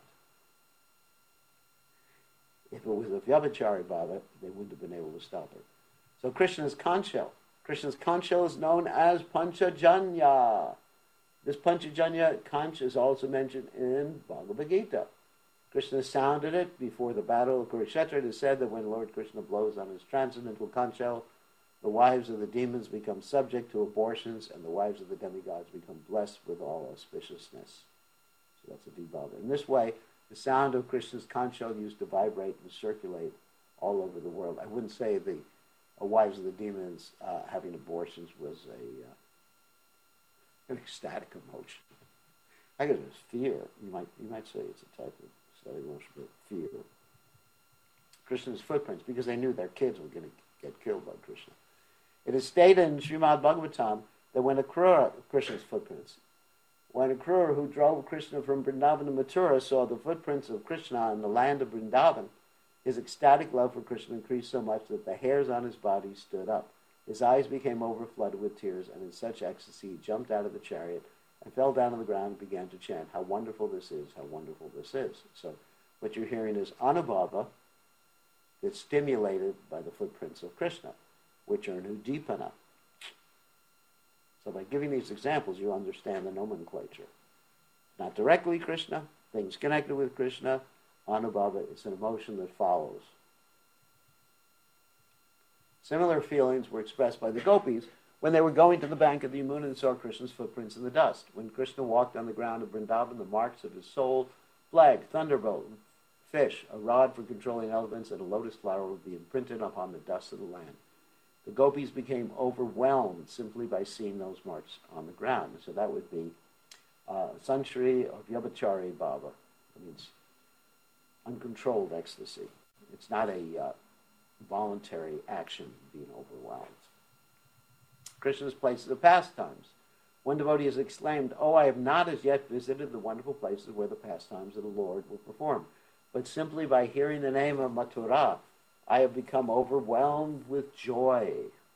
If it was a Vyabhachari Bhava, they wouldn't have been able to stop her. So Krishna's conch shell. Krishna's conch shell is known as Panchajanya. This Panchajanya conch is also mentioned in Bhagavad Gita. Krishna sounded it before the battle of Kurukshetra. It is said that when Lord Krishna blows on his transcendental conch shell, the wives of the demons become subject to abortions, and the wives of the demigods become blessed with all auspiciousness. So that's a vibhava. In this way, the sound of Krishna's conch shell used to vibrate and circulate all over the world. I wouldn't say the uh, wives of the demons uh, having abortions was a uh, an ecstatic emotion. I guess it was fear. You might you might say it's a type of ecstatic emotion, but fear. Krishna's footprints, because they knew their kids were going to get killed by Krishna. It is stated in Srimad Bhagavatam that when Akrura, Krishna's footprints, when Akrura, who drove Krishna from Vrindavan to Mathura, saw the footprints of Krishna in the land of Vrindavan, his ecstatic love for Krishna increased so much that the hairs on his body stood up. His eyes became overflooded with tears, and in such ecstasy he jumped out of the chariot and fell down on the ground and began to chant, "How wonderful this is, how wonderful this is." So what you're hearing is Anubhava that's stimulated by the footprints of Krishna, which are Nudipana. So by giving these examples, you understand the nomenclature. Not directly Krishna, things connected with Krishna. Anubhava is an emotion that follows. Similar feelings were expressed by the gopis when they were going to the bank of the Yamuna and saw Krishna's footprints in the dust. When Krishna walked on the ground of Vrindavan, the marks of his soul, flag, thunderbolt, fish, a rod for controlling elephants, and a lotus flower would be imprinted upon the dust of the land. The gopis became overwhelmed simply by seeing those marks on the ground. So that would be uh, Sanchari or Vyabhachari Bhava. It means uncontrolled ecstasy. It's not a uh, voluntary action being overwhelmed. Krishna's places of pastimes. One devotee has exclaimed, "Oh, I have not as yet visited the wonderful places where the pastimes of the Lord were performed, but simply by hearing the name of Mathura, I have become overwhelmed with joy."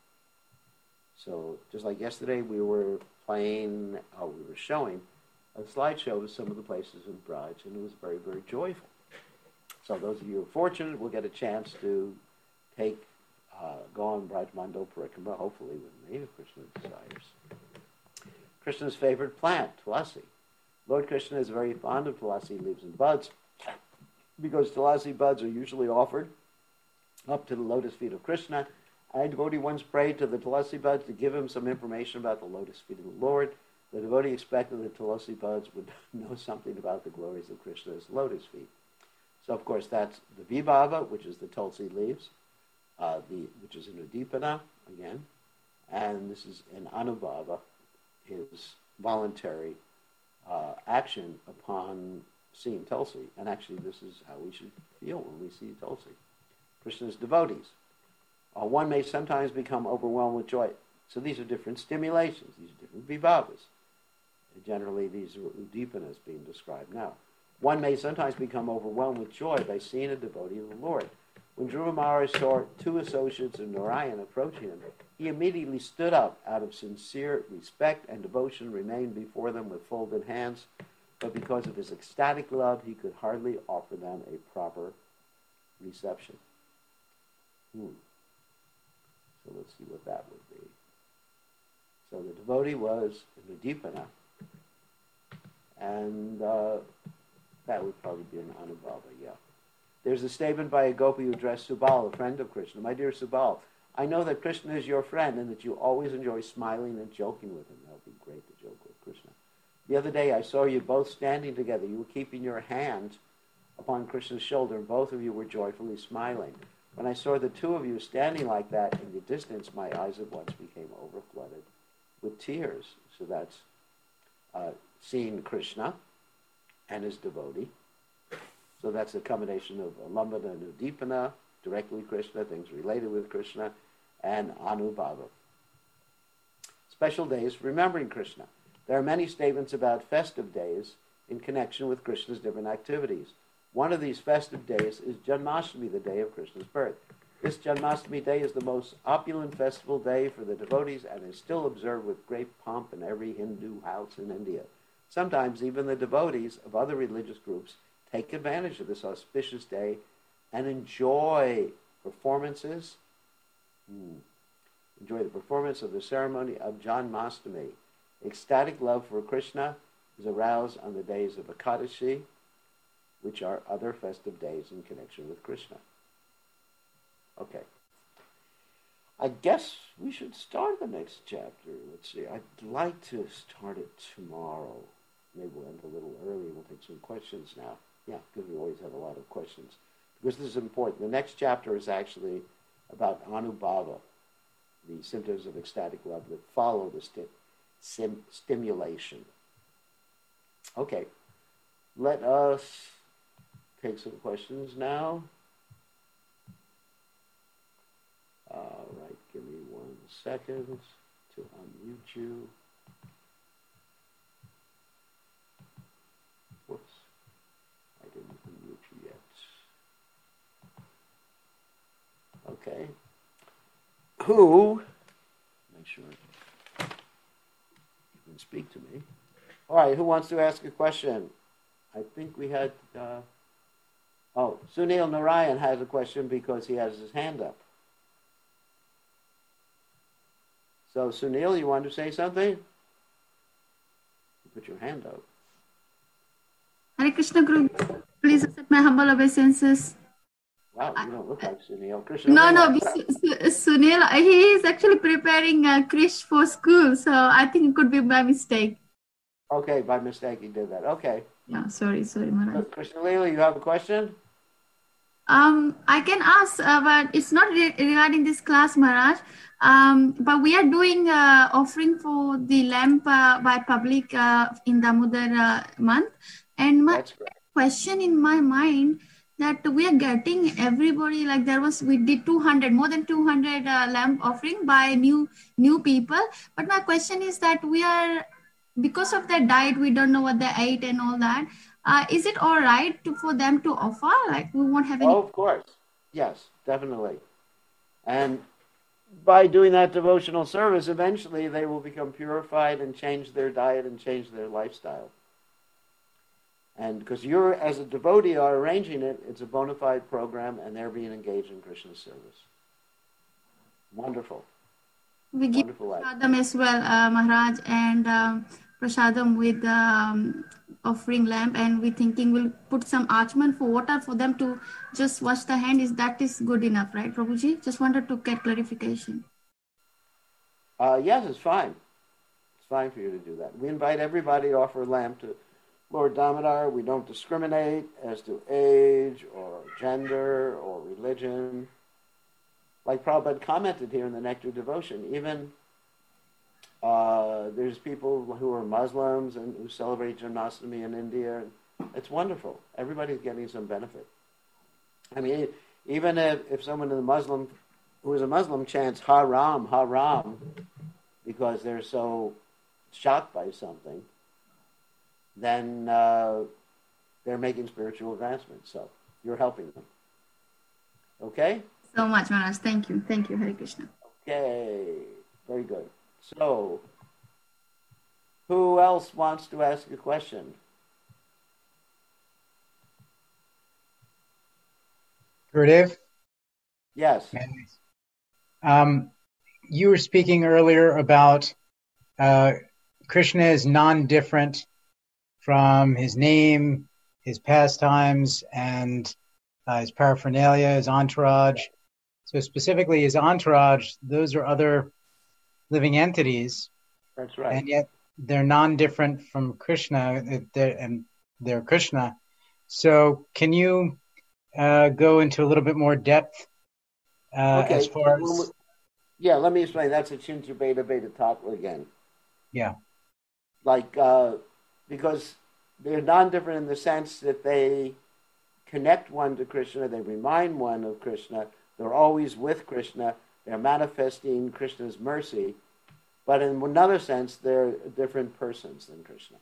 So, just like yesterday, we were playing, oh, we were showing a slideshow of some of the places in Braj, and it was very, very joyful. So those of you who are fortunate will get a chance to take, uh, go on Braj Mando Parikrama, hopefully with me, if Krishna desires. Krishna's favorite plant, tulasi. Lord Krishna is very fond of tulasi leaves and buds, because tulasi buds are usually offered up to the lotus feet of Krishna. A devotee once prayed to the tulasi buds to give him some information about the lotus feet of the Lord. The devotee expected that tulasi buds would know something about the glories of Krishna's lotus feet. So, of course, that's the vibhava, which is the tulsi leaves, uh, the which is in Udipana, again, and this is an anubhava, his voluntary uh, action upon seeing tulsi. And actually, this is how we should feel when we see tulsi. Krishna's devotees. Uh, one may sometimes become overwhelmed with joy. So these are different stimulations. These are different vibhavas. And generally, these are udipanas being described now. One may sometimes become overwhelmed with joy by seeing a devotee of the Lord. When Dhruva Maharaj saw two associates of Narayan approaching him, he immediately stood up out of sincere respect and devotion, remained before them with folded hands, but because of his ecstatic love, he could hardly offer them a proper reception. Hmm. So let's see what that would be. So the devotee was Nudipana, and uh, that would probably be an Anubhava, yeah. There's a statement by a gopi who addressed Subal, a friend of Krishna. "My dear Subal, I know that Krishna is your friend and that you always enjoy smiling and joking with him. That would be great to joke with Krishna. The other day I saw you both standing together. You were keeping your hand upon Krishna's shoulder, and both of you were joyfully smiling. When I saw the two of you standing like that in the distance, my eyes at once became overflooded with tears. So that's uh, seeing Krishna and his devotee. So that's a combination of Alambana and Udipana, directly Krishna, things related with Krishna, and Anubhava. Special days remembering Krishna. There are many statements about festive days in connection with Krishna's different activities. One of these festive days is Janmashtami, the day of Krishna's birth. This Janmashtami day is the most opulent festival day for the devotees and is still observed with great pomp in every Hindu house in India. Sometimes even the devotees of other religious groups take advantage of this auspicious day and enjoy performances, hmm, enjoy the performance of the ceremony of Janmashtami. Ecstatic love for Krishna is aroused on the days of Ekadashi, which are other festive days in connection with Krishna. Okay. I guess we should start the next chapter. Let's see. I'd like to start it tomorrow. Maybe we'll end a little early. We'll take some questions now. Yeah, because we always have a lot of questions. Because this is important. The next chapter is actually about Anubhava, the symptoms of ecstatic love that follow the sti- sim- stimulation. Okay. Let us take some questions now. All right, give me one second to unmute you. Whoops, I didn't unmute you yet. Okay. Who, make sure you can speak to me. All right, who wants to ask a question? I think we had, uh, oh, Sunil Narayan has a question because he has his hand up. So, Sunil, you want to say something? You put your hand out. Hare Krishna Guru, please accept my humble obeisances. Wow, you don't look like Sunil. Krishna. No, no, Sunil, he is actually preparing uh, Krish for school, so I think it could be by mistake. Okay, by mistake he did that. Okay. Yeah, sorry, sorry, Maharaj. So, Krishna Leela, you have a question? Um, I can ask, uh, but it's not re- regarding this class, Maharaj. Um, but we are doing uh, offering for the lamp uh, by public uh, in Damodar uh, month. And my question in my mind that we are getting everybody, like there was, we did two hundred, more than two hundred uh, lamp offering by new new people. But my question is that we are, because of their diet, we don't know what they ate and all that. Uh, is it all right to, for them to offer? Like we won't have any... Oh, of course. Yes, definitely. And by doing that devotional service, eventually they will become purified and change their diet and change their lifestyle. And because you're, as a devotee, are arranging it, it's a bona fide program, and they're being engaged in Krishna's service. Wonderful. We give Wonderful prasadam as well, uh, Maharaj, and um, prasadam with um, offering lamp, and we thinking we'll put some archman for water for them to just wash the hand. Is that is good enough, right, Prabhuji? Just wanted to get clarification. Uh, yes, it's fine. It's fine for you to do that. We invite everybody to offer a lamp to Lord Damodar. We don't discriminate as to age or gender or religion. Like Prabhupada commented here in the Nectar Devotion, even uh, there's people who are Muslims and who celebrate Janmashtami in India. It's wonderful. Everybody's getting some benefit. I mean, even if, if someone in the Muslim, who is a Muslim, chants Haram, Haram, because they're so shocked by something, then uh, they're making spiritual advancement. So you're helping them. Okay? So much, Maharaj. Thank you. Thank you, Hare Krishna. Okay. Very good. So, who else wants to ask a question? Gurudev? Yes. Um, you were speaking earlier about uh, Krishna is non-different from his name, his pastimes, and uh, his paraphernalia, his entourage. So specifically his entourage, those are other living entities. That's right. And yet they're non-different from Krishna, they're, and they're Krishna. So can you uh, go into a little bit more depth uh, okay. as far Well, as... Yeah, let me explain. That's a Chintu Beta Beta Tattva again. Yeah. Like, uh, because they're non-different in the sense that they connect one to Krishna, they remind one of Krishna, they're always with Krishna, they're manifesting Krishna's mercy, but in another sense, they're different persons than Krishna.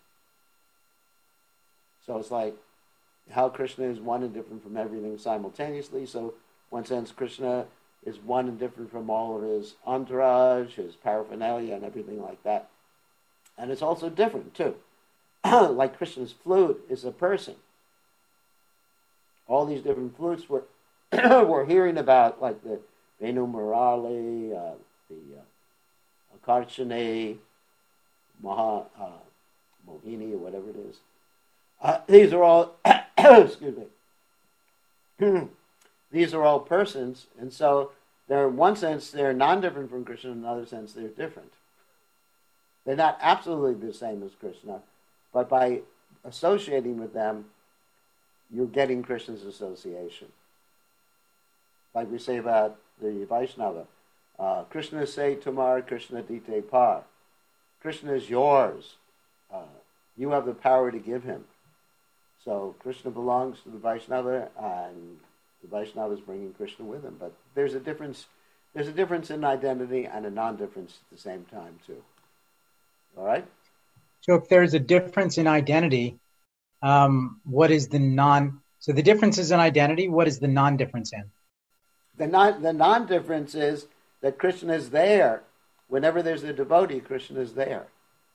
So it's like how Krishna is one and different from everything simultaneously. So one sense, Krishna is one and different from all of his entourage, his paraphernalia, and everything like that. And it's also different, too. Like Krishna's flute is a person. All these different flutes we're, we're hearing about, like the Venu Murali, uh, the uh, Akarshane, Maha, uh, Mohini, or whatever it is. Uh, these are all, excuse me, these are all persons, and so they're, in one sense, they're non-different from Krishna, in another sense, they're different. They're not absolutely the same as Krishna, but by associating with them, you're getting Krishna's association. Like we say about the Vaishnava, uh, Krishna say Tumar, Krishna dite par. Krishna is yours. Uh, you have the power to give him. So Krishna belongs to the Vaishnava, and the Vaishnava is bringing Krishna with him. But there's a difference. There's a difference in identity and a non-difference at the same time too. All right. So if there's a difference in identity, um, what is the non? So the difference is in identity. What is the non-difference in? The non the non-difference is that Krishna is there. Whenever there's a devotee, Krishna is there.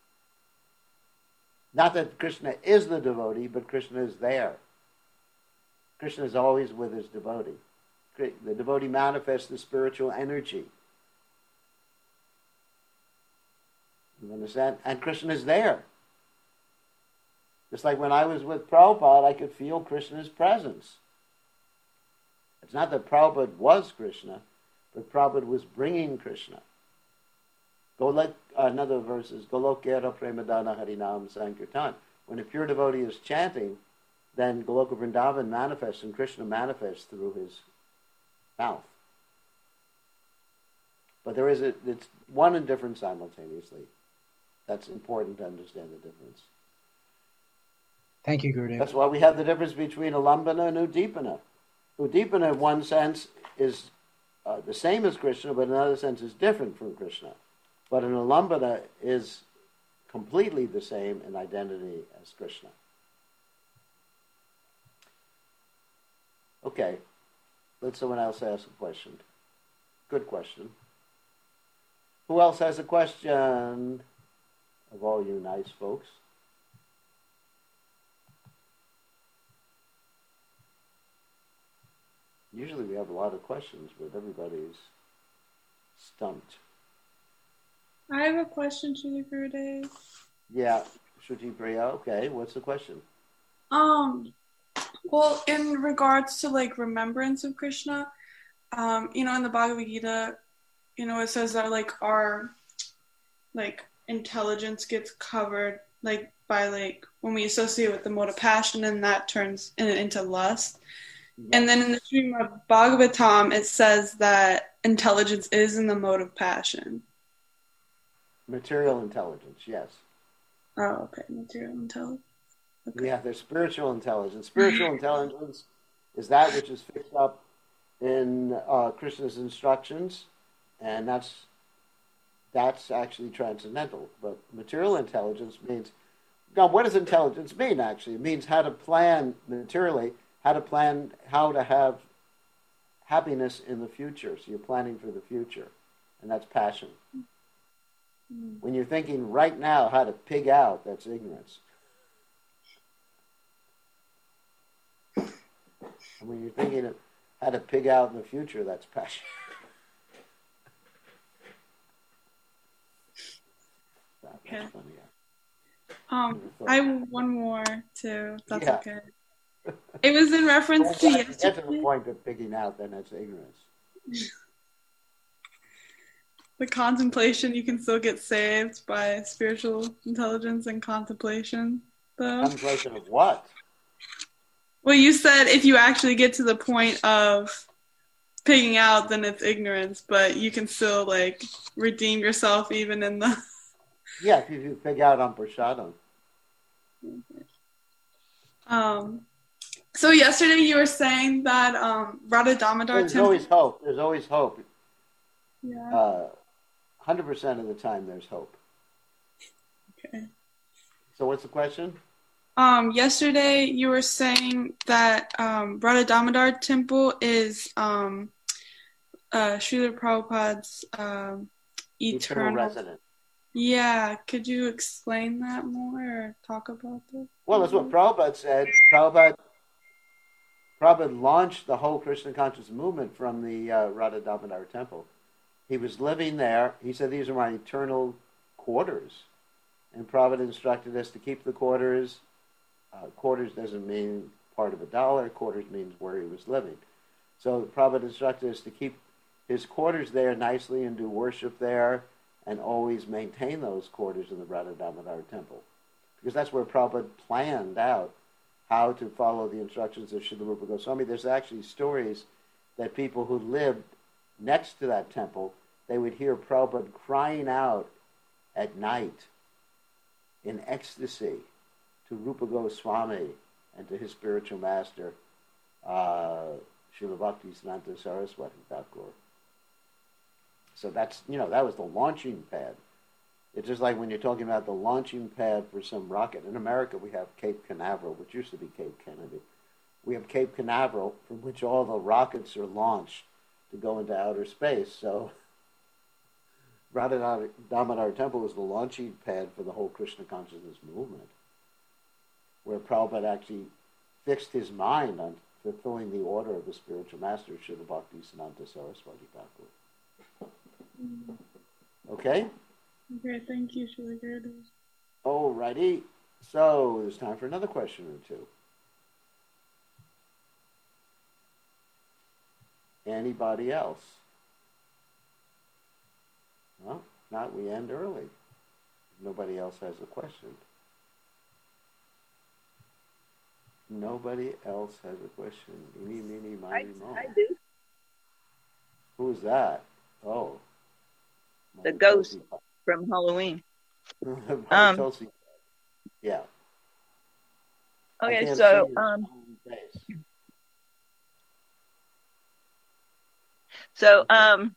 Not that Krishna is the devotee, but Krishna is there. Krishna is always with his devotee. The devotee manifests the spiritual energy. You understand? And Krishna is there. Just like when I was with Prabhupada, I could feel Krishna's presence. It's not that Prabhupada was Krishna, but Prabhupada was bringing Krishna. Go let uh, another verse is Golokera Premadana Harinam Sankirtan. When a pure devotee is chanting, then Goloka Vrindavan manifests and Krishna manifests through his mouth. But there is a, it's one and different simultaneously. That's important to understand the difference. Thank you, Gurudev. That's why we have the difference between Alambana and Udipana. Udipana, in one sense, is uh, the same as Krishna, but in another sense is different from Krishna. But an Alambana is completely the same in identity as Krishna. Okay, let someone else ask a question. Good question. Who else has a question of all you nice folks? Usually we have a lot of questions, but everybody's stumped. I have a question, Shri Gurudev. Yeah, Shruti Priya. Okay, what's the question? Um, well, in regards to like remembrance of Krishna, um, you know, in the Bhagavad Gita, you know, it says that like our like intelligence gets covered like by like when we associate with the mode of passion, and that turns in, into lust. Yeah. And then in the Srimad Bhagavatam, it says that intelligence is in the mode of passion. Material intelligence, yes. Oh, okay. Material intelligence. Okay. Yeah, there's spiritual intelligence. Spiritual intelligence is that which is fixed up in uh, Krishna's instructions, and that's that's actually transcendental. But material intelligence means, now what does intelligence mean actually? It means how to plan materially, how to plan how to have happiness in the future. So you're planning for the future, and that's passion. When you're thinking right now how to pig out, that's ignorance. And when you're thinking of how to pig out in the future, that's passion. That, that's okay. funny, yeah. Um, I have one more too. That's yeah. okay. It was in reference to well, yesterday. Get to the point of pigging out, then that's ignorance. The contemplation, you can still get saved by spiritual intelligence and contemplation, though. Contemplation of what? Well, you said if you actually get to the point of pigging out, then it's ignorance, but you can still, like, redeem yourself even in the... Yeah, if you pig out on prasadam. Um, so yesterday you were saying that um, Radha Damodar There's temple... always hope. There's always hope. Yeah. Uh, one hundred percent of the time there's hope. Okay. So what's the question? Um, yesterday you were saying that um, Radha Damodar temple is um, uh, Srila Prabhupada's um, eternal... Eternal resident. Yeah, could you explain that more or talk about that? Well, that's what Prabhupada said. Prabhupada, Prabhupada launched the whole Krishna conscious movement from the uh, Radha Damodar temple. He was living there. He said, these are my eternal quarters. And Prabhupada instructed us to keep the quarters. Uh, quarters doesn't mean part of a dollar. Quarters means where he was living. So Prabhupada instructed us to keep his quarters there nicely and do worship there and always maintain those quarters in the Radha Damodar temple. Because that's where Prabhupada planned out how to follow the instructions of Srila Rupa Goswami. There's actually stories that people who lived next to that temple, they would hear Prabhupada crying out at night in ecstasy to Rupa Goswami and to his spiritual master, uh, Srila Bhaktisiddhanta Saraswati Thakur. So that's, you know, that was the launching pad. It's just like when you're talking about the launching pad for some rocket. In America, we have Cape Canaveral, which used to be Cape Kennedy. We have Cape Canaveral, from which all the rockets are launched to go into outer space. So Radha Damodar Temple is the launching pad for the whole Krishna consciousness movement, where Prabhupada actually fixed his mind on fulfilling the order of the spiritual master, Srila Bhaktisiddhanta Saraswati Thakur. Okay? Okay, thank you, Srila Gurudev. All righty. So there's time for another question or two. Anybody else? Well, not we end early. Nobody else has a question. Nobody else has a question. Eeny, meeny, I, miny, mo. I do. Who's that? Oh. The ghost from Halloween. um, Um, yeah. I Okay, can't so see your um, face. so um,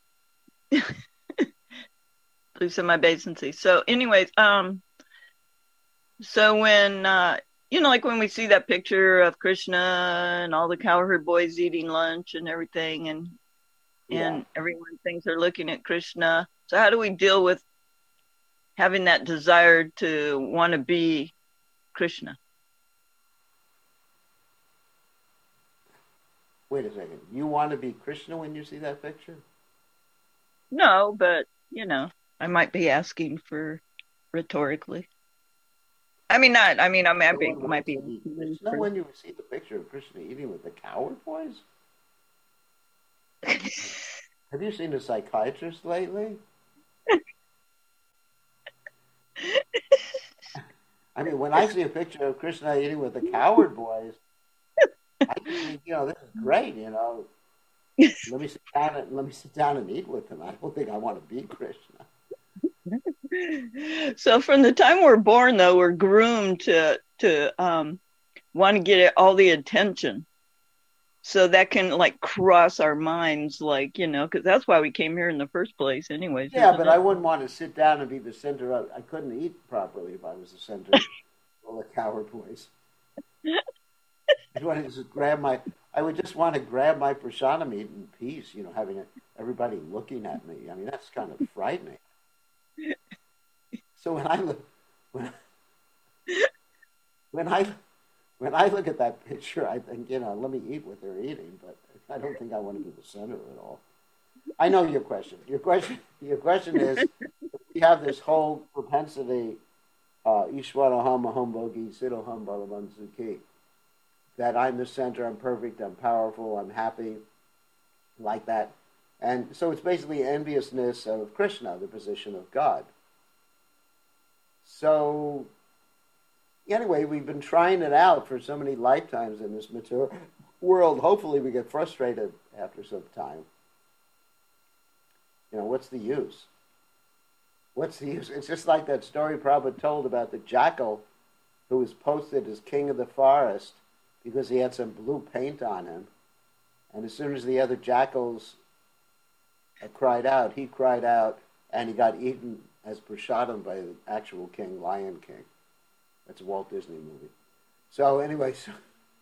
loosen my basincy. So, anyways, um, so when uh, you know, like when we see that picture of Krishna and all the cowherd boys eating lunch and everything, and and Yeah. everyone thinks they're looking at Krishna. So, how do we deal with having that desire to want to be Krishna? Wait a second. You want to be Krishna when you see that picture? No, but you know, I might be asking for rhetorically. I mean, not. I mean, I might be. Everyone Might wants be. to be Krishna when you see the picture of Krishna eating with the cowherd boys? Have you seen a psychiatrist lately? I mean, when I see a picture of Krishna eating with the cowherd boys, I just think, you know, this is great, you know. Let me sit down and let me sit down and eat with him. I don't think I want to be Krishna. So from the time we're born, though, we're groomed to to um, want to get all the attention. So that can like cross our minds, like, you know, because that's why we came here in the first place, anyways. Yeah, isn't but it? I wouldn't want to sit down and be the center of. I couldn't eat properly if I was the center of all the cowherd boys. I wanted to just grab my. I would just want to grab my prasadam, eat in peace. You know, having everybody looking at me. I mean, that's kind of frightening. So when I look, when, when I when I look at that picture, I think, you know, let me eat what they're eating, but I don't think I want to be the center of it all. I know your question. Your question. Your question is, we have this whole propensity, uh, Ishwaraham aham bhogi siddhaham balavan sukhi, that I'm the center, I'm perfect, I'm powerful, I'm happy, like that. And so it's basically enviousness of Krishna, the position of God. So anyway, we've been trying it out for so many lifetimes in this material world. Hopefully we get frustrated after some time. You know, what's the use? What's the use? It's just like that story Prabhupada told about the jackal who was posted as king of the forest because he had some blue paint on him. And as soon as the other jackals cried out, he cried out, and he got eaten as prasadam by the actual king, Lion King. That's a Walt Disney movie. So anyway, so,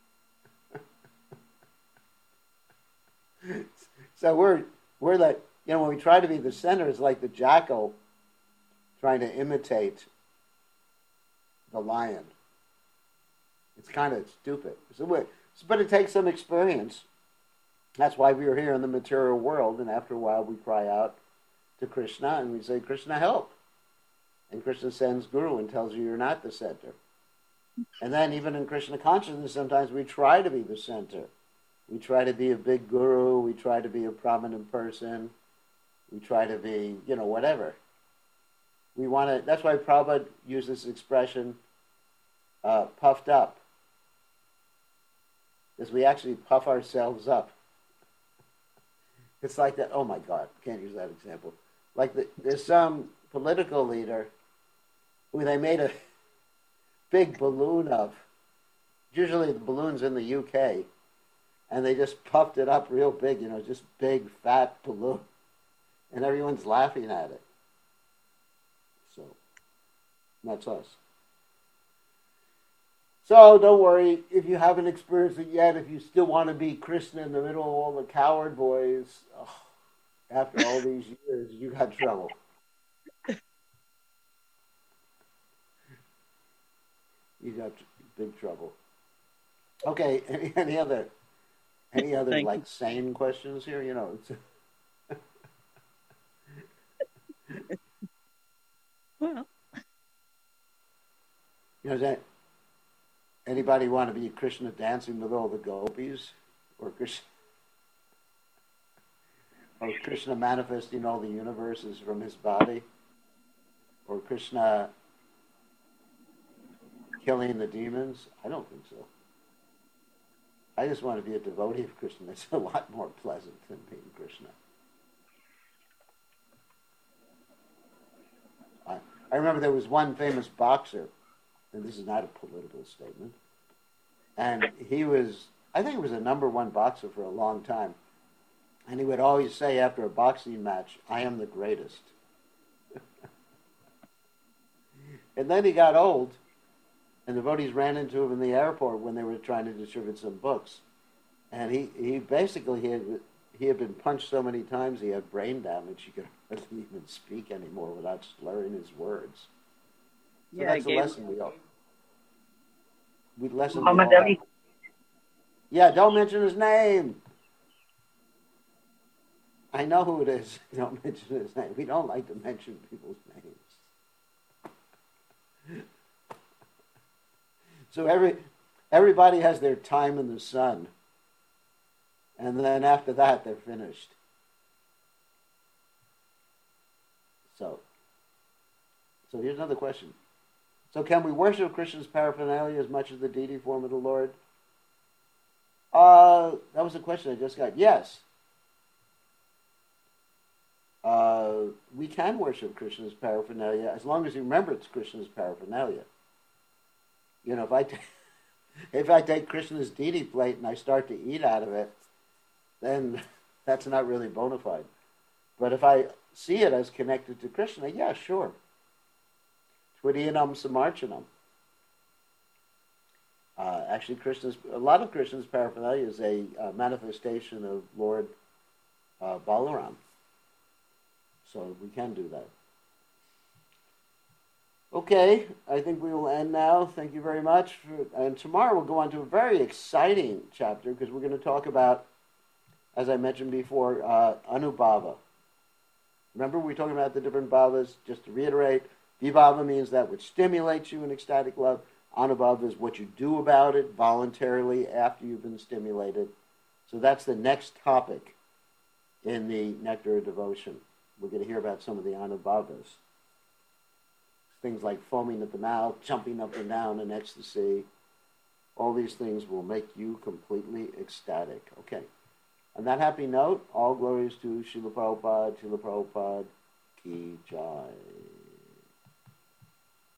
so we're we're that, you know, when we try to be the center, it's like the jackal trying to imitate the lion. It's kind of stupid. So we, but it takes some experience. That's why we are here in the material world, and after a while we cry out to Krishna and we say, Krishna, help. And Krishna sends Guru and tells you you're not the center. And then even in Krishna consciousness, sometimes we try to be the center. We try to be a big guru. We try to be a prominent person. We try to be, you know, whatever. We want to, that's why Prabhupada used this expression, uh, puffed up. Because we actually puff ourselves up. It's like that, oh my God, can't use that example. Like the, there's some political leader who they made a big balloon of. Usually the balloon's in the U K. And they just puffed it up real big, you know, just big, fat balloon. And everyone's laughing at it. So, that's us. So, don't worry, if you haven't experienced it yet, if you still want to be Krishna in the middle of all the coward boys, oh, after all these years, you got trouble. You got big trouble. Okay, any, any other, any other Thank like you. sane questions here? You know, it's Well, you know, is that anybody want to be Krishna dancing with all the gopis, or Krishna, or Krishna manifesting all the universes from his body, or Krishna killing the demons? I don't think so. I just want to be a devotee of Krishna. It's a lot more pleasant than being Krishna. I, I remember there was one famous boxer, and this is not a political statement, and he was, I think he was a number one boxer for a long time, and he would always say after a boxing match, I am the greatest. And then he got old, and the devotees ran into him in the airport when they were trying to distribute some books. And he, he basically, he had, he had been punched so many times, he had brain damage, he could hardly even speak anymore without slurring his words. So yeah, I that's a gave lesson we all, we lesson we Muhammad all have. Ali. Yeah, don't mention his name. I know who it is. Don't mention his name. We don't like to mention people's names. So every everybody has their time in the sun. And then after that, they're finished. So, so here's another question. So can we worship Krishna's paraphernalia as much as the deity form of the Lord? Uh, that was a question I just got. Yes. Uh, we can worship Krishna's paraphernalia as long as you remember it's Krishna's paraphernalia. You know, if I, t- if I take Krishna's deity plate and I start to eat out of it, then that's not really bona fide. But if I see it as connected to Krishna, yeah, sure. Twidiyanam Samarchanam. Uh, actually, Krishna's, a lot of Krishna's paraphernalia is a uh, manifestation of Lord uh, Balaram. So we can do that. Okay, I think we will end now. Thank you very much. For, and tomorrow we'll go on to a very exciting chapter because we're going to talk about, as I mentioned before, uh, Anubhava. Remember we were talking about the different bhavas? Just to reiterate, Vibhava means that which stimulates you in ecstatic love. Anubhava is what you do about it voluntarily after you've been stimulated. So that's the next topic in the Nectar of Devotion. We're going to hear about some of the Anubhavas. Things like foaming at the mouth, jumping up and down in ecstasy. All these things will make you completely ecstatic. Okay. On that happy note, all glories to Srila Prabhupada, Srila Prabhupada ki jai.